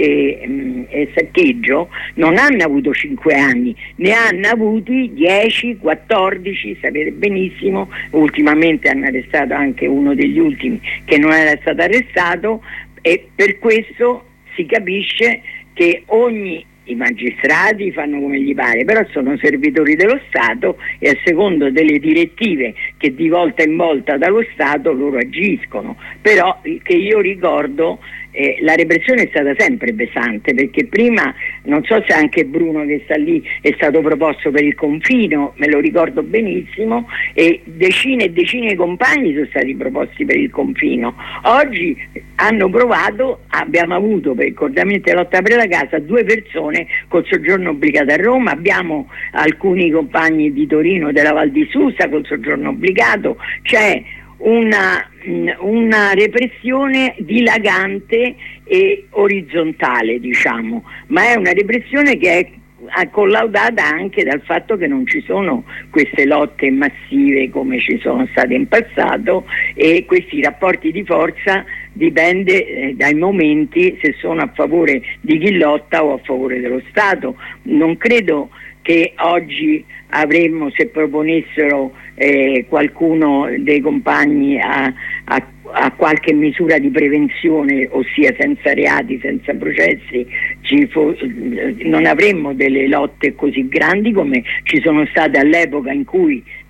e, e saccheggio non hanno avuto cinque anni, ne hanno avuti dieci, quattordici, sapete benissimo. Ultimamente hanno arrestato anche uno degli ultimi che non era stato arrestato, e per questo si capisce che ogni i magistrati fanno come gli pare, però sono servitori dello Stato e a secondo delle direttive che di volta in volta dallo Stato loro agiscono. Però che io ricordo eh, la repressione è stata sempre pesante, perché prima, non so se anche Bruno che sta lì è stato proposto per il confino, me lo ricordo benissimo, e decine e decine di compagni sono stati proposti per il confino. Oggi hanno provato, abbiamo avuto per il coordinamento della lotta per la casa due persone col soggiorno obbligato a Roma, abbiamo alcuni compagni di Torino della Val di Susa col soggiorno obbligato. C'è una, una repressione dilagante e orizzontale, diciamo, ma è una repressione che è collaudata anche dal fatto che non ci sono queste lotte massive come ci sono state in passato, e questi rapporti di forza dipende eh, dai momenti, se sono a favore di chi lotta o a favore dello Stato. Non credo che oggi avremmo, se proponessero eh, qualcuno dei compagni a, a, a qualche misura di prevenzione, ossia senza reati, senza processi, ci fo- non avremmo delle lotte così grandi come ci sono state all'epoca in cui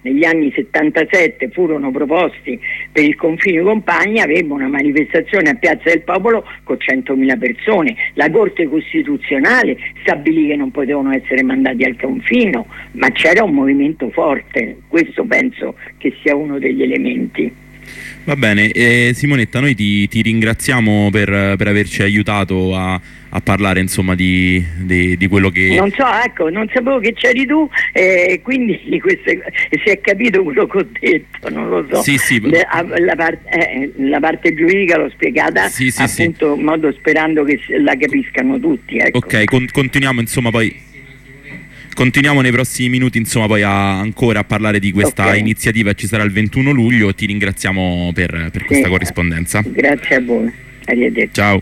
negli anni settantasette furono proposti per il confino Compagna, avevamo una manifestazione a Piazza del Popolo con centomila persone. La Corte Costituzionale stabilì che non potevano essere mandati al confino, ma c'era un movimento forte. Questo penso che sia uno degli elementi. Va bene, eh, Simonetta, noi ti, ti ringraziamo per, per averci aiutato a, a parlare, insomma, di, di, di quello che... Non so, ecco, non sapevo che c'eri tu, eh, quindi queste, si è capito quello che ho detto, non lo so. Sì, sì. Le, la, parte, eh, la parte giuridica l'ho spiegata, sì, sì, appunto, in modo sperando che la capiscano tutti. Ecco. Ok, con, continuiamo, insomma, poi... Continuiamo nei prossimi minuti, insomma, poi a, ancora a parlare di questa okay. iniziativa. Ci sarà il ventuno luglio. Ti ringraziamo per, per questa sì, corrispondenza. Grazie a voi. Arrivederci. Ciao.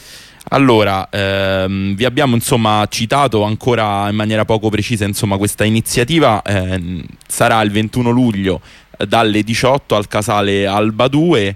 Allora, ehm, vi abbiamo, insomma, citato ancora in maniera poco precisa, insomma, questa iniziativa. Eh, sarà il ventuno luglio dalle diciotto al Casale Alba due,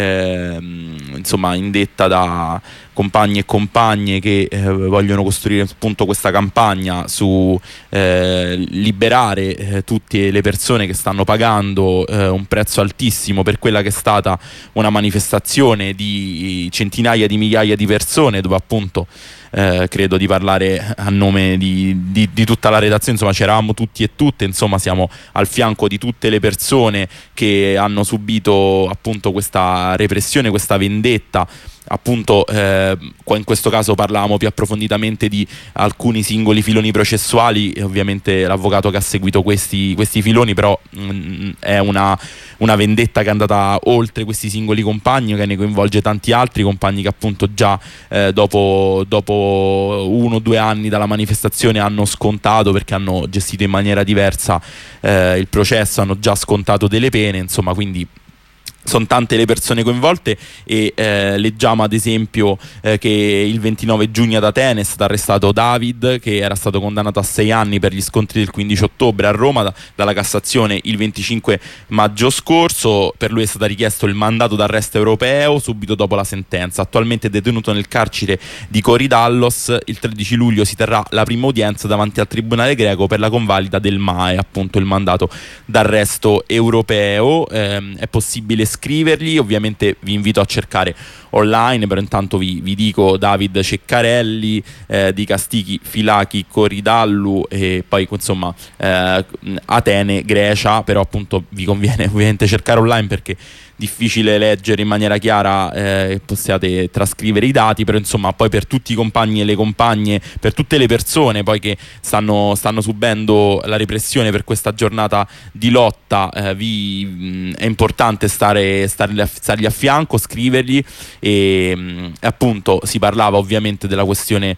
ehm, insomma, indetta da compagni e compagne che eh, vogliono costruire appunto questa campagna su eh, liberare eh, tutte le persone che stanno pagando eh, un prezzo altissimo per quella che è stata una manifestazione di centinaia di migliaia di persone, dove appunto Eh, credo di parlare a nome di, di, di tutta la redazione, insomma c'eravamo tutti e tutte, insomma siamo al fianco di tutte le persone che hanno subito appunto questa repressione, questa vendetta. Appunto eh, in questo caso parlavamo più approfonditamente di alcuni singoli filoni processuali, e ovviamente l'avvocato che ha seguito questi, questi filoni, però mh, è una, una vendetta che è andata oltre questi singoli compagni, che ne coinvolge tanti altri compagni che appunto già eh, dopo, dopo uno o due anni dalla manifestazione hanno scontato, perché hanno gestito in maniera diversa eh, il processo, hanno già scontato delle pene, insomma, quindi sono tante le persone coinvolte. E eh, leggiamo ad esempio eh, che il ventinove giugno ad Atene è stato arrestato David, che era stato condannato a sei anni per gli scontri del quindici ottobre a Roma da, dalla Cassazione il venticinque maggio scorso. Per lui è stato richiesto il mandato d'arresto europeo subito dopo la sentenza. Attualmente è detenuto nel carcere di Korydallos. Il tredici luglio si terrà la prima udienza davanti al tribunale greco per la convalida del M A E, appunto il mandato d'arresto europeo. Eh, è possibile scrivergli, ovviamente vi invito a cercare online, però intanto vi, vi dico David Ceccarelli, eh, Di Castichi, Filachi, Coridallu e poi insomma eh, Atene, Grecia, però appunto vi conviene ovviamente cercare online perché difficile leggere in maniera chiara, eh, possiate trascrivere i dati, però insomma poi per tutti i compagni e le compagne, per tutte le persone poi che stanno, stanno subendo la repressione per questa giornata di lotta, eh, vi, mh, è importante stare, stargli, a, stargli a fianco, scrivergli e mh, appunto si parlava ovviamente della questione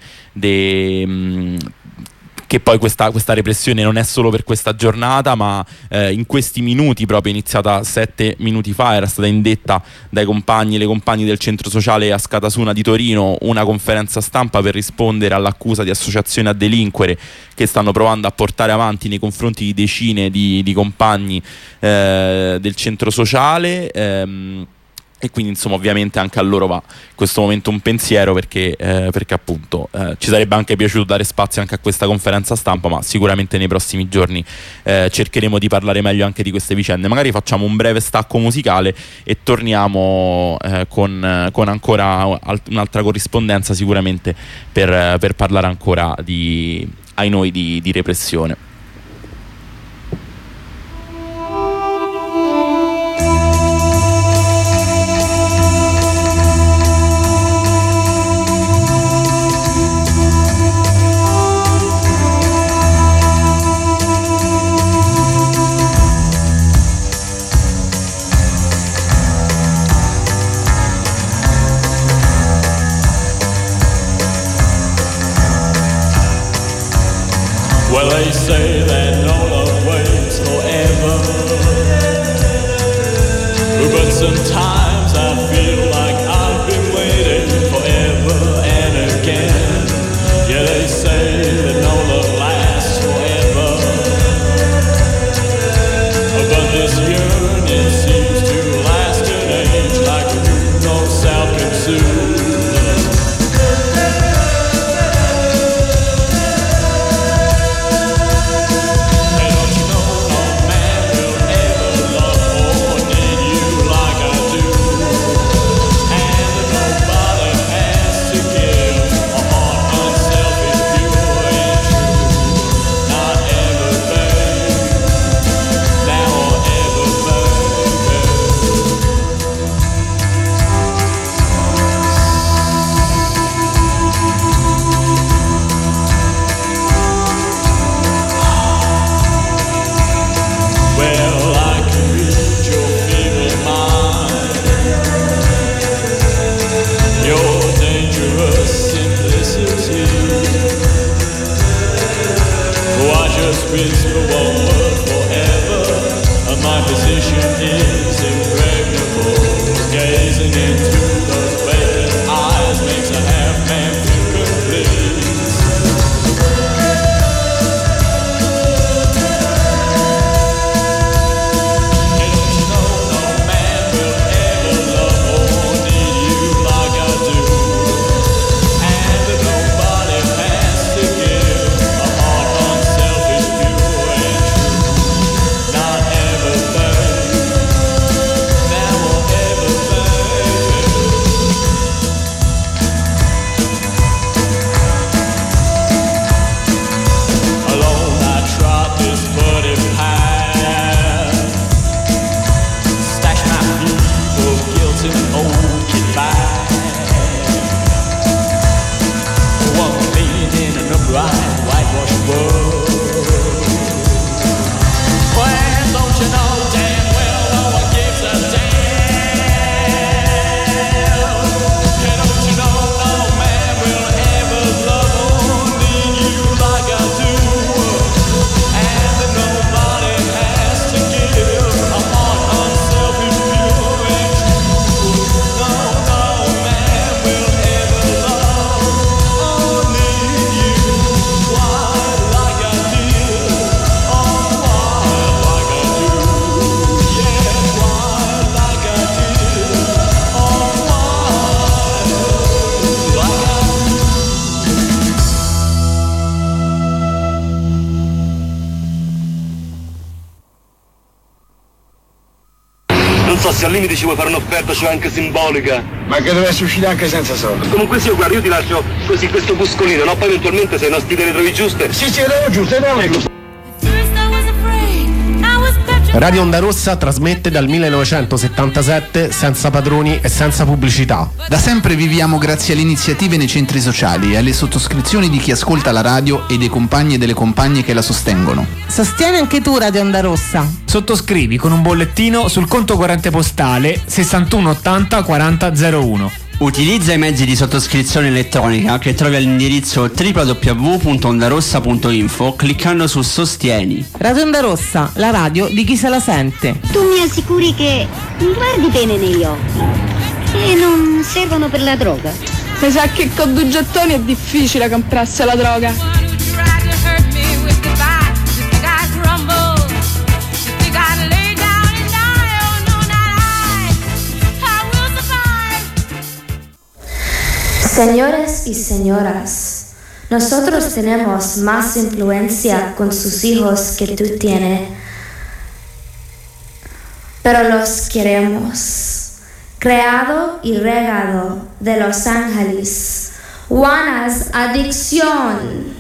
de, mh, che poi questa, questa repressione non è solo per questa giornata, ma eh, in questi minuti, proprio iniziata sette minuti fa, era stata indetta dai compagni e le compagne del centro sociale Ascatasuna di Torino una conferenza stampa per rispondere all'accusa di associazione a delinquere che stanno provando a portare avanti nei confronti di decine di, di compagni eh, del centro sociale. Ehm, E quindi insomma ovviamente anche a loro va in questo momento un pensiero, perché, eh, perché appunto eh, ci sarebbe anche piaciuto dare spazio anche a questa conferenza stampa, ma sicuramente nei prossimi giorni eh, cercheremo di parlare meglio anche di queste vicende. Magari facciamo un breve stacco musicale e torniamo eh, con, con ancora un'altra corrispondenza sicuramente per, per parlare ancora di, ai noi di, di repressione. Well, they say that no love waits forever, but sometimes I feel like I've been waiting forever and again. Yeah, they say that no love lasts forever, but this yearning seems to last an age like a moon, no self-consumed. Don't you know no man will Non so se al limite ci vuoi fare un'offerta, cioè anche simbolica. Ma che dovessi uscire anche senza soldi. Comunque sì, guarda, io ti lascio così questo buscolino, no? Poi eventualmente se non sti te le trovi giuste. Sì, sì, le trovo giuste, le trovo giuste. Radio Onda Rossa trasmette dal millenovecentosettantasette senza padroni e senza pubblicità. Da sempre viviamo grazie alle iniziative nei centri sociali e alle sottoscrizioni di chi ascolta la radio e dei compagni e delle compagne che la sostengono. Sostieni anche tu Radio Onda Rossa. Sottoscrivi con un bollettino sul conto corrente postale sessantuno ottanta quaranta zero uno. Utilizza i mezzi di sottoscrizione elettronica che trovi all'indirizzo w w w punto ondarossa punto info cliccando su Sostieni. Radio Onda Rossa, la radio di chi se la sente. Tu mi assicuri che mi guardi bene negli occhi e non servono per la droga. Mi sa che con due gettoni è difficile comprarsi la droga. Señores y señoras, nosotros tenemos más influencia con sus hijos que tú tienes, pero los queremos. Creado y regado de Los Ángeles, Juana's Adicción.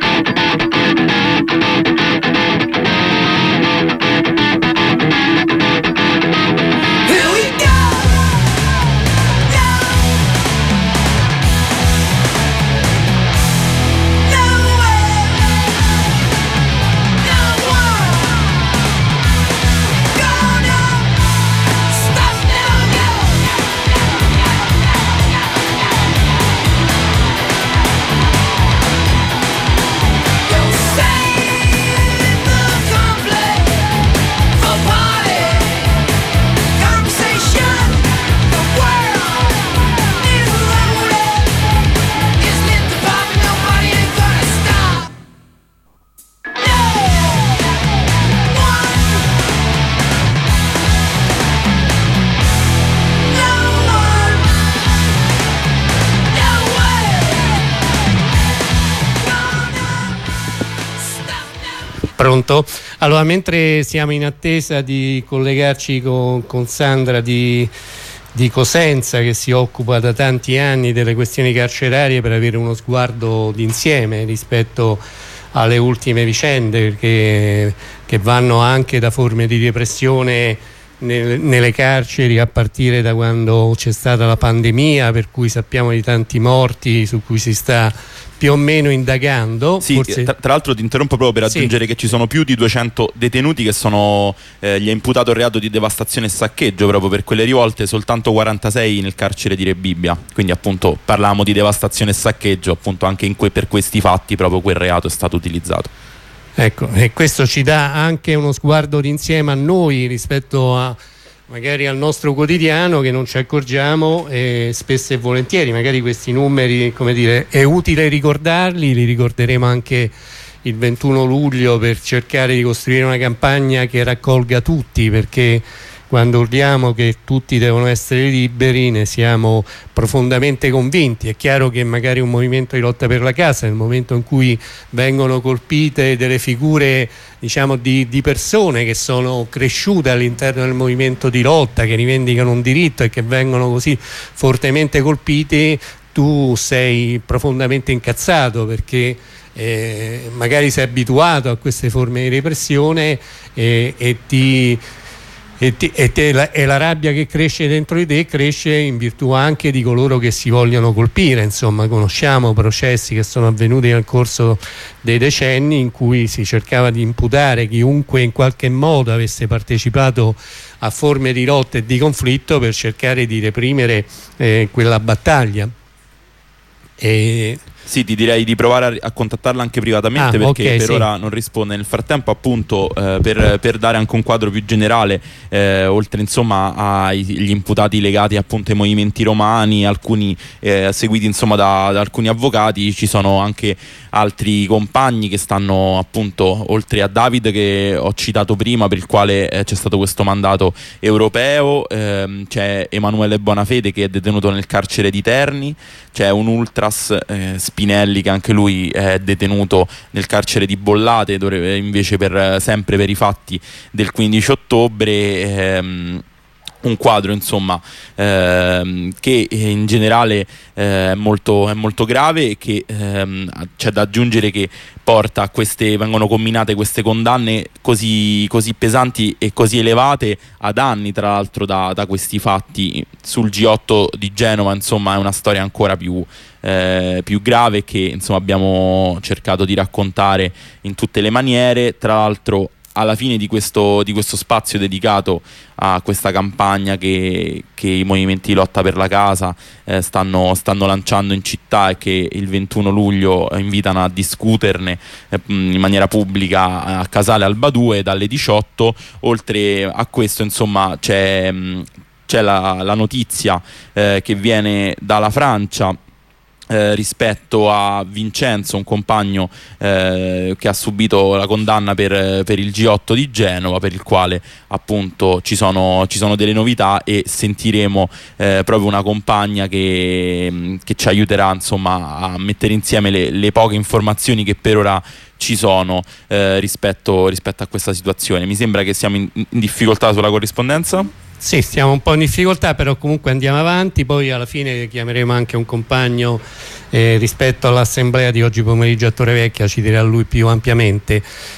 Pronto? Allora, mentre siamo in attesa di collegarci con, con Sandra di, di Cosenza, che si occupa da tanti anni delle questioni carcerarie, per avere uno sguardo d'insieme rispetto alle ultime vicende che, che vanno anche da forme di repressione nel, nelle carceri a partire da quando c'è stata la pandemia, per cui sappiamo di tanti morti su cui si sta più o meno indagando. Sì, forse... tra, tra l'altro ti interrompo proprio per aggiungere sì. che ci sono più di duecento detenuti che sono eh, gli è imputato il reato di devastazione e saccheggio proprio per quelle rivolte, soltanto quarantasei nel carcere di Re Bibbia, quindi appunto parlavamo di devastazione e saccheggio, appunto anche in que- per questi fatti proprio quel reato è stato utilizzato. Ecco, e questo ci dà anche uno sguardo d'insieme a noi rispetto a magari al nostro quotidiano, che non ci accorgiamo e spesso e volentieri magari questi numeri, come dire, è utile ricordarli, li ricorderemo anche il ventuno luglio per cercare di costruire una campagna che raccolga tutti, perché quando urliamo che tutti devono essere liberi ne siamo profondamente convinti. È chiaro che magari un movimento di lotta per la casa, nel momento in cui vengono colpite delle figure, diciamo, di, di persone che sono cresciute all'interno del movimento di lotta, che rivendicano un diritto e che vengono così fortemente colpiti, tu sei profondamente incazzato, perché eh, magari sei abituato a queste forme di repressione e, e ti... E, ti, e, te, la, e la rabbia che cresce dentro di te cresce in virtù anche di coloro che si vogliono colpire. Insomma, conosciamo processi che sono avvenuti nel corso dei decenni in cui si cercava di imputare chiunque in qualche modo avesse partecipato a forme di lotta e di conflitto per cercare di reprimere eh, quella battaglia. E sì, ti direi di provare a, a contattarla anche privatamente, ah, perché okay, per sì. ora non risponde. Nel frattempo, appunto, eh, per, per dare anche un quadro più generale, eh, oltre insomma agli imputati legati appunto ai movimenti romani, alcuni eh, seguiti insomma da, da alcuni avvocati, ci sono anche altri compagni che stanno appunto, oltre a David che ho citato prima, per il quale eh, c'è stato questo mandato europeo, ehm, c'è Emanuele Bonafede che è detenuto nel carcere di Terni, c'è un ultras eh, Spinelli che anche lui è detenuto nel carcere di Bollate, dove invece per, sempre per i fatti del quindici ottobre. ehm, un quadro insomma ehm, che in generale eh, è, molto, è molto grave e che ehm, c'è da aggiungere che porta a queste, vengono comminate queste condanne così, così pesanti e così elevate ad anni tra l'altro da, da questi fatti. Sul G otto di Genova insomma è una storia ancora più, eh, più grave che insomma abbiamo cercato di raccontare in tutte le maniere. Tra l'altro alla fine di questo, di questo spazio dedicato a questa campagna che, che i movimenti di lotta per la casa eh, stanno, stanno lanciando in città e che il ventuno luglio invitano a discuterne eh, in maniera pubblica a Casale Alba due dalle diciotto. Oltre a questo insomma c'è, c'è la, la notizia eh, che viene dalla Francia Eh, rispetto a Vincenzo, un compagno eh, che ha subito la condanna per, per il G otto di Genova, per il quale appunto ci sono, ci sono delle novità e sentiremo eh, proprio una compagna che, che ci aiuterà insomma a mettere insieme le, le poche informazioni che per ora ci sono eh, rispetto, rispetto a questa situazione. Mi sembra che siamo in, in difficoltà sulla corrispondenza. Sì, stiamo un po' in difficoltà, però comunque andiamo avanti, poi alla fine chiameremo anche un compagno eh, rispetto all'assemblea di oggi pomeriggio a Torrevecchia, ci dirà lui più ampiamente.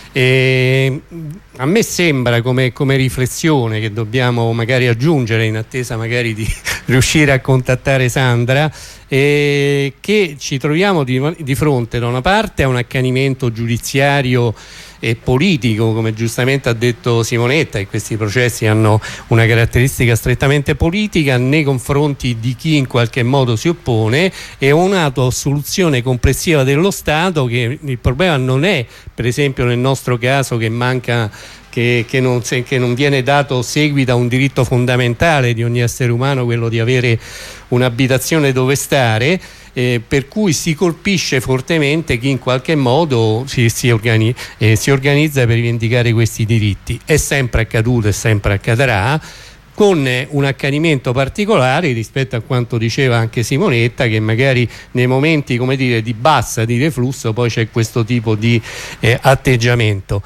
E a me sembra come, come riflessione che dobbiamo magari aggiungere in attesa magari di riuscire a contattare Sandra, eh, che ci troviamo di, di fronte da una parte a un accanimento giudiziario e politico, come giustamente ha detto Simonetta, e questi processi hanno una caratteristica strettamente politica nei confronti di chi in qualche modo si oppone, e un'autosoluzione complessiva dello Stato, che il problema non è per esempio nel nostro caso che manca Che, che, non, che non viene dato seguito a un diritto fondamentale di ogni essere umano, quello di avere un'abitazione dove stare, eh, per cui si colpisce fortemente chi in qualche modo si, si, organi, eh, si organizza per rivendicare questi diritti. È sempre accaduto e sempre accadrà, con un accanimento particolare rispetto a quanto diceva anche Simonetta, che magari nei momenti, come dire, di bassa di reflusso poi c'è questo tipo di eh, atteggiamento.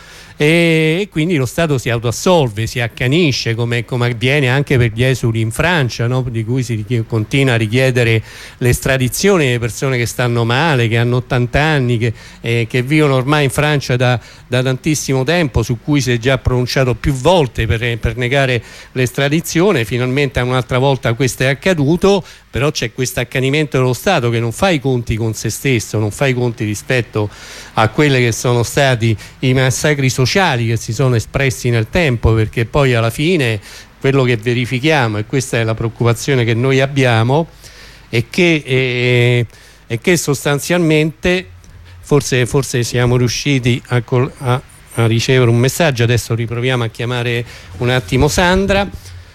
E quindi lo Stato si autoassolve, si accanisce, come, come avviene anche per gli esuli in Francia, no? Di cui si continua a richiedere l'estradizione delle persone che stanno male, che hanno ottanta anni, che, eh, che vivono ormai in Francia da, da tantissimo tempo, su cui si è già pronunciato più volte per, per negare l'estradizione. Finalmente un'altra volta questo è accaduto, però c'è questo accanimento dello Stato che non fa i conti con se stesso, non fa i conti rispetto a quelli che sono stati i massacri sociali che si sono espressi nel tempo, perché poi alla fine quello che verifichiamo, e questa è la preoccupazione che noi abbiamo, è che, è, è che sostanzialmente forse, forse siamo riusciti a, a, a ricevere un messaggio. Adesso riproviamo a chiamare un attimo Sandra.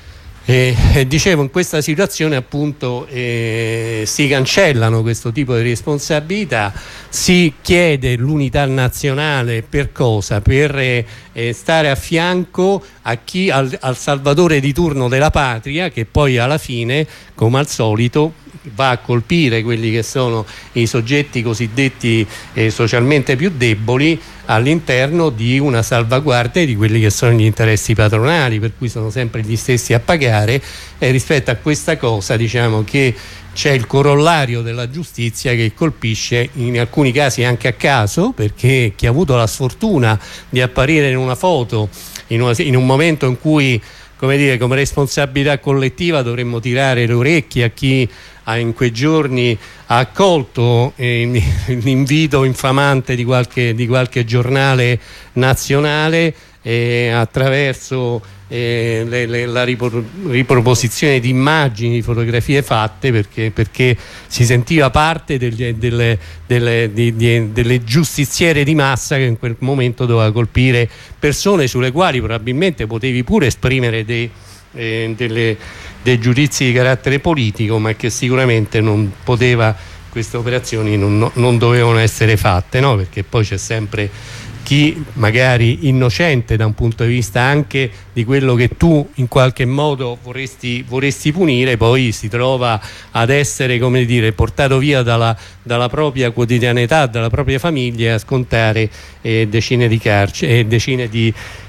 E, e dicevo, in questa situazione appunto eh, si cancellano questo tipo di responsabilità, si chiede l'unità nazionale per cosa? Per eh, stare a fianco a chi, al, al salvatore di turno della patria, che poi alla fine, come al solito, va a colpire quelli che sono i soggetti cosiddetti eh, socialmente più deboli, all'interno di una salvaguardia di quelli che sono gli interessi patronali, per cui sono sempre gli stessi a pagare. E rispetto a questa cosa diciamo che c'è il corollario della giustizia che colpisce in alcuni casi anche a caso, perché chi ha avuto la sfortuna di apparire in una foto in, una, in un momento in cui, come dire, come responsabilità collettiva dovremmo tirare le orecchie a chi ha in quei giorni ha accolto eh, l'invito infamante di qualche, di qualche giornale nazionale eh, attraverso eh, le, le, la ripro, riproposizione di immagini, di fotografie fatte perché, perché si sentiva parte delle, delle, delle, di, di, delle giustiziere di massa che in quel momento doveva colpire persone sulle quali probabilmente potevi pure esprimere dei Eh, delle, dei giudizi di carattere politico, ma che sicuramente non poteva, queste operazioni non, non dovevano essere fatte, no? Perché poi c'è sempre chi magari innocente da un punto di vista anche di quello che tu in qualche modo vorresti, vorresti punire, poi si trova ad essere, come dire, portato via dalla, dalla propria quotidianità, dalla propria famiglia, e a scontare eh, decine di carceri, eh, decine di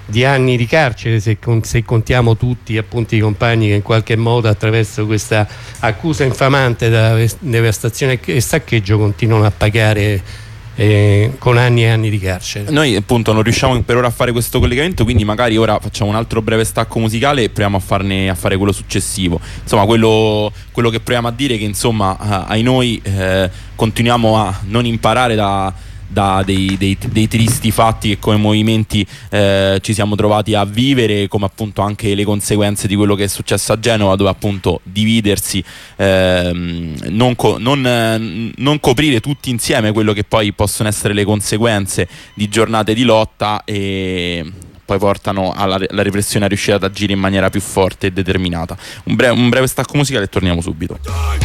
di anni di carcere, se, con, se contiamo tutti appunto i compagni che in qualche modo attraverso questa accusa infamante da devastazione e saccheggio continuano a pagare eh, con anni e anni di carcere. Noi appunto non riusciamo per ora a fare questo collegamento, quindi magari ora facciamo un altro breve stacco musicale e proviamo a, farne, a fare quello successivo. Insomma, quello, quello che proviamo a dire è che insomma ai noi eh, continuiamo a non imparare da da dei, dei, dei tristi fatti che come movimenti eh, ci siamo trovati a vivere, come appunto anche le conseguenze di quello che è successo a Genova, dove appunto dividersi, ehm, non, co- non, eh, non coprire tutti insieme quello che poi possono essere le conseguenze di giornate di lotta, e poi portano alla, alla repressione a riuscire ad agire in maniera più forte e determinata. Un, bre- un breve stacco musicale e torniamo subito.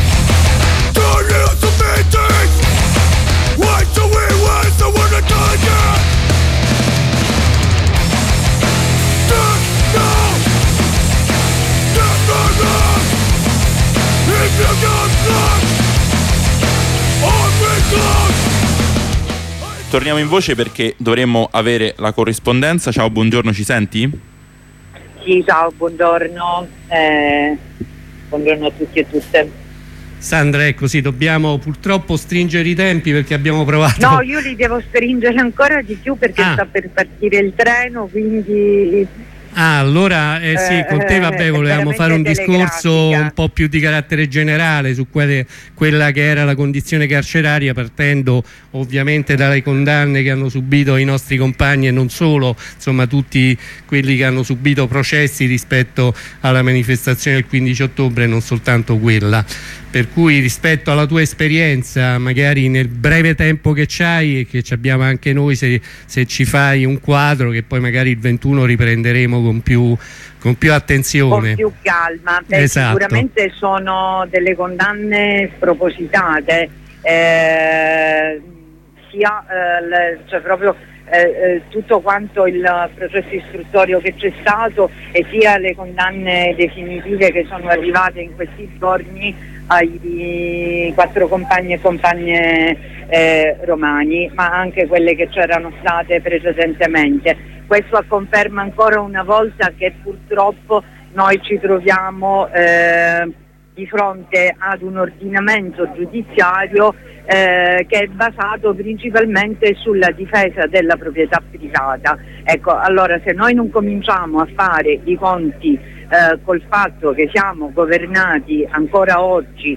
Torniamo in voce perché dovremmo avere la corrispondenza. Ciao, buongiorno, ci senti? Sì, ciao, buongiorno. Eh, buongiorno a tutti e tutte. Sandra, ecco, sì, dobbiamo purtroppo stringere i tempi perché abbiamo provato. No, io li devo stringere ancora di più perché ah. sta per partire il treno, quindi... Ah, allora eh, sì, con te vabbè, volevamo fare un discorso un po' più di carattere generale su quelle, quella che era la condizione carceraria, partendo ovviamente dalle condanne che hanno subito i nostri compagni e non solo, insomma tutti quelli che hanno subito processi rispetto alla manifestazione del quindici ottobre, non soltanto quella. Per cui rispetto alla tua esperienza, magari nel breve tempo che c'hai e che ci abbiamo anche noi, se, se ci fai un quadro che poi magari il ventuno riprenderemo con più, con più attenzione. Con più calma. Beh, esatto. Sicuramente sono delle condanne spropositate, eh, sia eh, le, cioè proprio eh, eh, tutto quanto il processo istruttorio che c'è stato, e sia le condanne definitive che sono arrivate in questi giorni ai quattro compagni e compagne eh, romani, ma anche quelle che c'erano state precedentemente. Questo a conferma ancora una volta che purtroppo noi ci troviamo eh, di fronte ad un ordinamento giudiziario eh, che è basato principalmente sulla difesa della proprietà privata. Ecco, allora se noi non cominciamo a fare i conti Eh, col fatto che siamo governati ancora oggi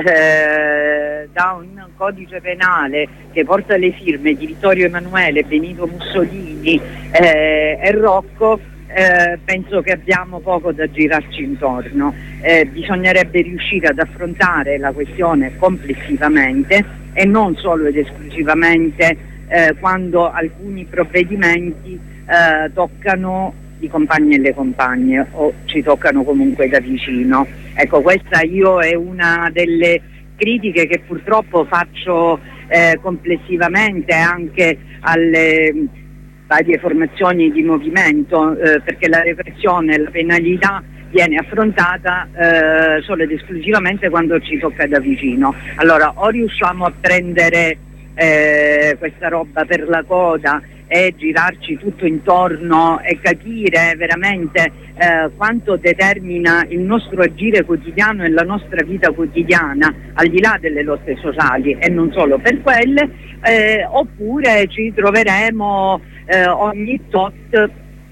eh, da un codice penale che porta le firme di Vittorio Emanuele, Benito Mussolini eh, e Rocco, eh, penso che abbiamo poco da girarci intorno. Eh, bisognerebbe riuscire ad affrontare la questione complessivamente e non solo ed esclusivamente eh, quando alcuni provvedimenti eh, toccano i compagni e le compagne o ci toccano comunque da vicino. Ecco, questa io è una delle critiche che purtroppo faccio eh, complessivamente anche alle varie formazioni di movimento, eh, perché la repressione, la penalità viene affrontata eh, solo ed esclusivamente quando ci tocca da vicino. Allora o riusciamo a prendere eh, questa roba per la coda e girarci tutto intorno e capire veramente eh, quanto determina il nostro agire quotidiano e la nostra vita quotidiana, al di là delle lotte sociali e non solo per quelle, eh, oppure ci troveremo eh, ogni tot.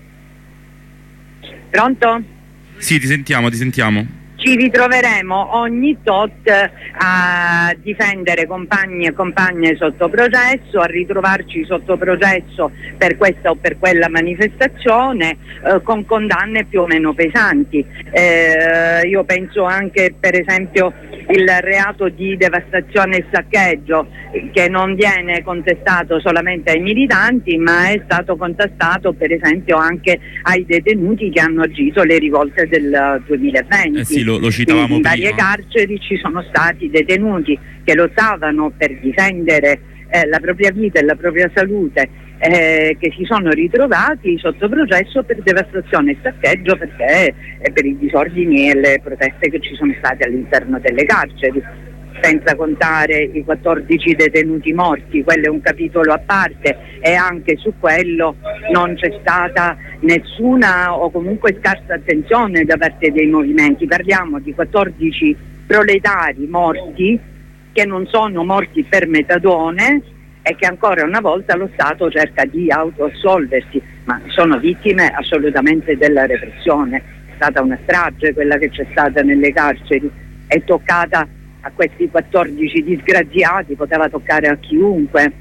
Pronto? Sì, ti sentiamo, ti sentiamo. Ci ritroveremo ogni tot a difendere compagni e compagne sotto processo, a ritrovarci sotto processo per questa o per quella manifestazione eh, con condanne più o meno pesanti. Eh, io penso anche per esempio il reato di devastazione e saccheggio, che non viene contestato solamente ai militanti, ma è stato contestato per esempio anche ai detenuti che hanno agito le rivolte del duemilaventi. Eh sì, lo, lo citavamo in prima. varie carceri ci sono stati detenuti che lottavano per difendere eh, la propria vita e la propria salute, eh, che si sono ritrovati sotto processo per devastazione e saccheggio, perché eh, per i disordini e le proteste che ci sono state all'interno delle carceri. senza contare i quattordici detenuti morti, quello è un capitolo a parte, e anche su quello non c'è stata nessuna o comunque scarsa attenzione da parte dei movimenti. Parliamo di quattordici proletari morti che non sono morti per metadone e che ancora una volta lo Stato cerca di autoassolversi, ma sono vittime assolutamente della repressione. È stata una strage quella che c'è stata nelle carceri, è toccata a questi quattordici disgraziati, poteva toccare a chiunque.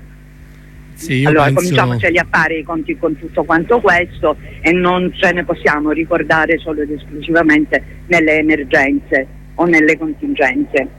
Sì, allora penso... cominciamoceli a fare i conti con tutto quanto questo e non ce ne possiamo ricordare solo ed esclusivamente nelle emergenze o nelle contingenze.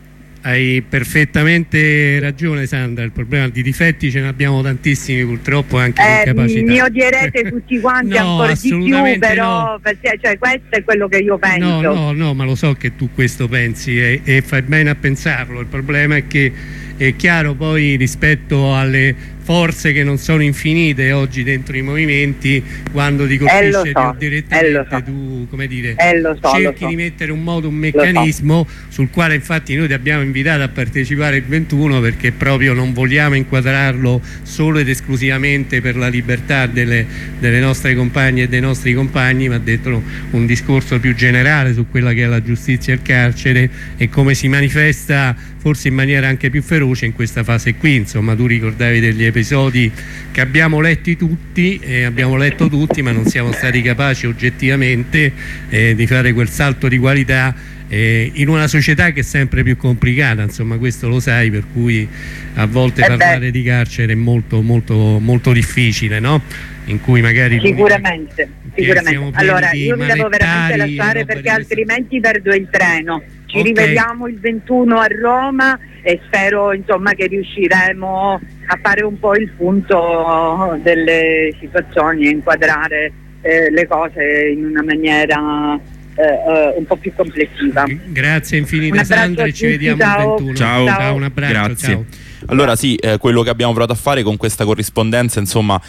Hai perfettamente ragione, Sandra, il problema di difetti ce ne abbiamo tantissimi, purtroppo anche eh, incapacità. Mi odierete tutti quanti no, ancora di più, però no. perché, cioè, questo è quello che io penso. No, no, no, ma lo so che tu questo pensi e, e fai bene a pensarlo. Il problema è che è chiaro poi rispetto alle forze che non sono infinite oggi dentro i movimenti, quando ti colpisce eh, so, direttamente eh, so. tu come dire eh, lo so, cerchi lo so. di mettere un modo, un meccanismo so. sul quale infatti noi ti abbiamo invitato a partecipare il ventuno, perché proprio non vogliamo inquadrarlo solo ed esclusivamente per la libertà delle, delle nostre compagne e dei nostri compagni, ma dentro un discorso più generale su quella che è la giustizia e il carcere e come si manifesta forse in maniera anche più feroce in questa fase qui. Insomma, tu ricordavi degli episodi che abbiamo letti tutti, eh, abbiamo letto tutti, ma non siamo stati capaci oggettivamente eh, di fare quel salto di qualità eh, in una società che è sempre più complicata, insomma questo lo sai, per cui a volte eh parlare beh. di carcere è molto molto molto difficile, no? In cui magari sicuramente, sicuramente. Allora io vi devo veramente lasciare perché altrimenti perdo il treno. Ci okay. rivediamo il ventuno a Roma e spero insomma che riusciremo a fare un po' il punto delle situazioni e inquadrare eh, le cose in una maniera eh, eh, un po' più complessiva. Grazie infinite Sandra e ci vediamo ciao. il ventuno. Ciao, ciao, un abbraccio. Grazie. Ciao. Allora sì, eh, quello che abbiamo provato a fare con questa corrispondenza insomma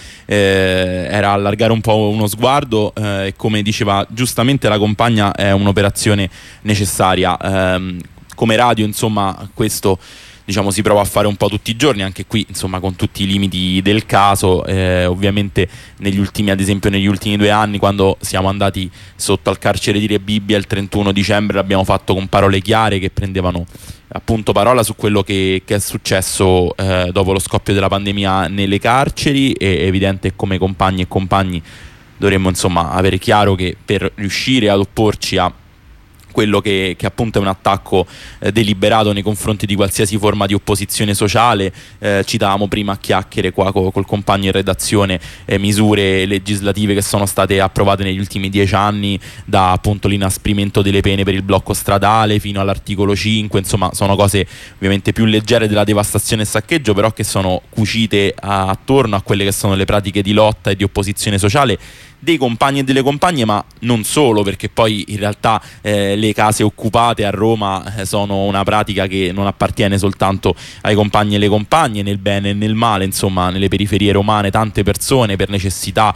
eh, era allargare un po' uno sguardo eh, e come diceva giustamente la compagna è un'operazione necessaria. Eh, come radio insomma questo diciamo si prova a fare un po' tutti i giorni, anche qui insomma con tutti i limiti del caso, eh, ovviamente negli ultimi, ad esempio negli ultimi due anni quando siamo andati sotto al carcere di Rebibbia il trentuno dicembre l'abbiamo fatto con parole chiare che prendevano appunto parola su quello che, che è successo eh, dopo lo scoppio della pandemia nelle carceri. È evidente come compagni e compagni dovremmo insomma avere chiaro che per riuscire ad opporci a quello che, che appunto è un attacco eh, deliberato nei confronti di qualsiasi forma di opposizione sociale, eh, citavamo prima a chiacchiere qua co, col compagno in redazione eh, misure legislative che sono state approvate negli ultimi dieci anni, da appunto l'inasprimento delle pene per il blocco stradale fino all'articolo cinque, insomma sono cose ovviamente più leggere della devastazione e saccheggio, però che sono cucite a, attorno a quelle che sono le pratiche di lotta e di opposizione sociale dei compagni e delle compagne, ma non solo, perché poi in realtà eh, le case occupate a Roma eh, sono una pratica che non appartiene soltanto ai compagni e alle compagne, nel bene e nel male, insomma nelle periferie romane tante persone per necessità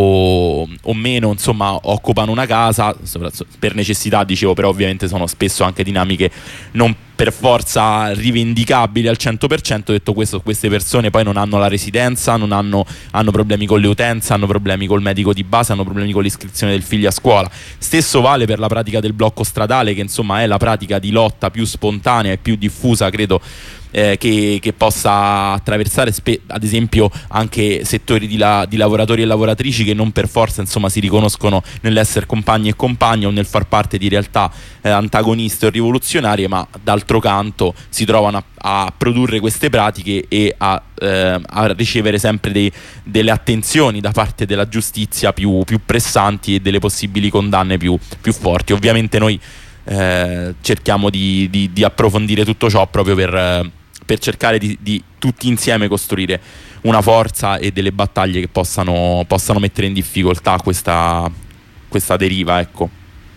o, o meno insomma occupano una casa per necessità, dicevo, però ovviamente sono spesso anche dinamiche non per forza rivendicabili al cento per cento. Detto questo, queste persone poi non hanno la residenza, non hanno, hanno problemi con le utenze, hanno problemi col medico di base, hanno problemi con l'iscrizione del figlio a scuola. Stesso vale per la pratica del blocco stradale, che insomma è la pratica di lotta più spontanea e più diffusa, credo, Eh, che, che possa attraversare spe- ad esempio anche settori di, la- di lavoratori e lavoratrici che non per forza insomma si riconoscono nell'essere compagni e compagni o nel far parte di realtà eh, antagoniste o rivoluzionarie, ma d'altro canto si trovano a, a produrre queste pratiche e a, eh, a ricevere sempre dei, delle attenzioni da parte della giustizia più, più pressanti e delle possibili condanne più, più forti. Ovviamente noi Eh, cerchiamo di, di, di approfondire tutto ciò proprio per, eh, per cercare di, di tutti insieme costruire una forza e delle battaglie che possano, possano mettere in difficoltà questa, questa deriva, ecco.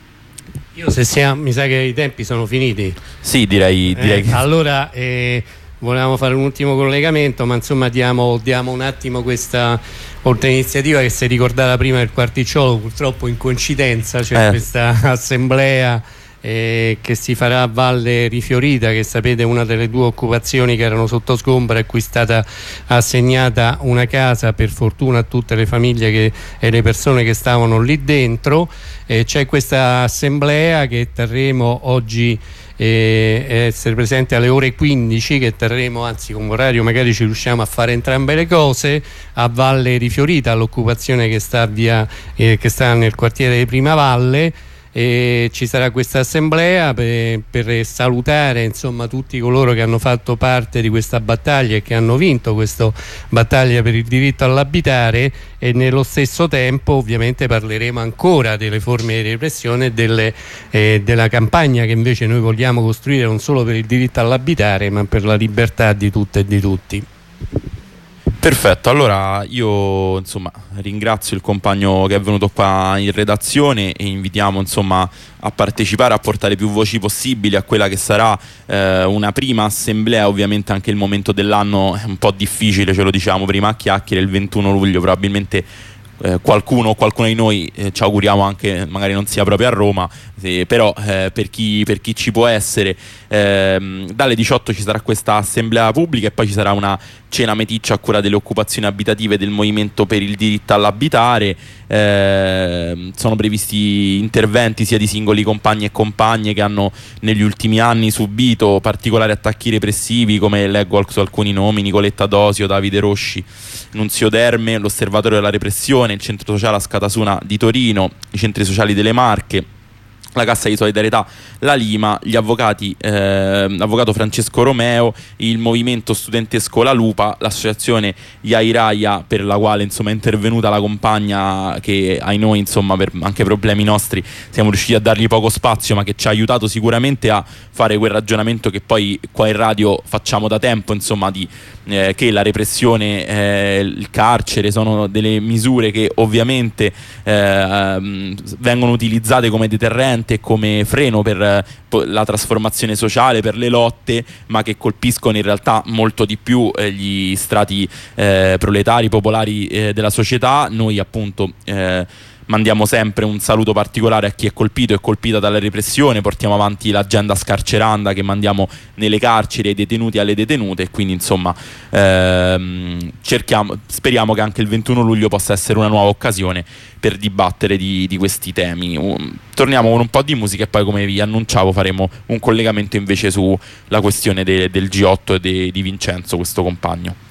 Io se sia, mi sa che i tempi sono finiti. Sì, direi, direi eh, che... Allora eh, volevamo fare un ultimo collegamento, ma insomma diamo, diamo un attimo questa oltre iniziativa che si è ricordata prima del Quarticciolo, purtroppo in coincidenza c'è cioè eh. questa assemblea eh, che si farà a Valle Rifiorita, che sapete è una delle due occupazioni che erano sotto sgombro e cui è stata assegnata una casa, per fortuna, a tutte le famiglie che, e le persone che stavano lì dentro. Eh, c'è questa assemblea che terremo oggi, e essere presente alle ore quindici, che terremo, anzi con orario magari ci riusciamo a fare entrambe le cose, a Valle Rifiorita, all'occupazione che sta, via, eh, che sta nel quartiere di Prima Valle. E ci sarà questa assemblea per, per salutare insomma tutti coloro che hanno fatto parte di questa battaglia e che hanno vinto questa battaglia per il diritto all'abitare, e nello stesso tempo ovviamente parleremo ancora delle forme di repressione e delle, eh, della campagna che invece noi vogliamo costruire non solo per il diritto all'abitare ma per la libertà di tutte e di tutti. Perfetto, allora io insomma ringrazio il compagno che è venuto qua in redazione e invitiamo insomma a partecipare, a portare più voci possibili a quella che sarà eh, una prima assemblea. Ovviamente anche il momento dell'anno è un po' difficile, ce lo diciamo prima a chiacchiere, il ventuno luglio probabilmente Eh, qualcuno o qualcuna di noi eh, ci auguriamo anche magari non sia proprio a Roma, eh, però eh, per, chi, per chi ci può essere, ehm, dalle diciotto ci sarà questa assemblea pubblica e poi ci sarà una cena meticcia a cura delle occupazioni abitative del Movimento per il diritto all'abitare. Eh, sono previsti interventi sia di singoli compagni e compagne che hanno negli ultimi anni subito particolari attacchi repressivi, come leggo su alcuni nomi: Nicoletta Dosio, Davide Rosci, Nunzio Derme, l'Osservatorio della Repressione, il Centro Sociale Ascatasuna di Torino, i Centri Sociali delle Marche, la Cassa di Solidarietà La Lima, gli avvocati, eh, l'avvocato Francesco Romeo, il Movimento Studentesco La Lupa, l'associazione Yairaya, per la quale insomma è intervenuta la compagna che ai noi insomma per anche problemi nostri siamo riusciti a dargli poco spazio, ma che ci ha aiutato sicuramente a fare quel ragionamento che poi qua in radio facciamo da tempo, insomma di eh, che la repressione, eh, il carcere sono delle misure che ovviamente eh, vengono utilizzate come deterrente, come freno per la trasformazione sociale, per le lotte, ma che colpiscono in realtà molto di più eh, gli strati eh, proletari, popolari eh, della società. Noi appunto eh, mandiamo sempre un saluto particolare a chi è colpito e colpita dalla repressione, portiamo avanti l'agenda scarceranda che mandiamo nelle carceri ai detenuti e alle detenute, e quindi insomma ehm, cerchiamo, speriamo che anche il ventuno luglio possa essere una nuova occasione per dibattere di, di questi temi. Um, torniamo con un po' di musica e poi, come vi annunciavo, faremo un collegamento invece sulla questione de, del G otto e de, di Vincenzo, questo compagno.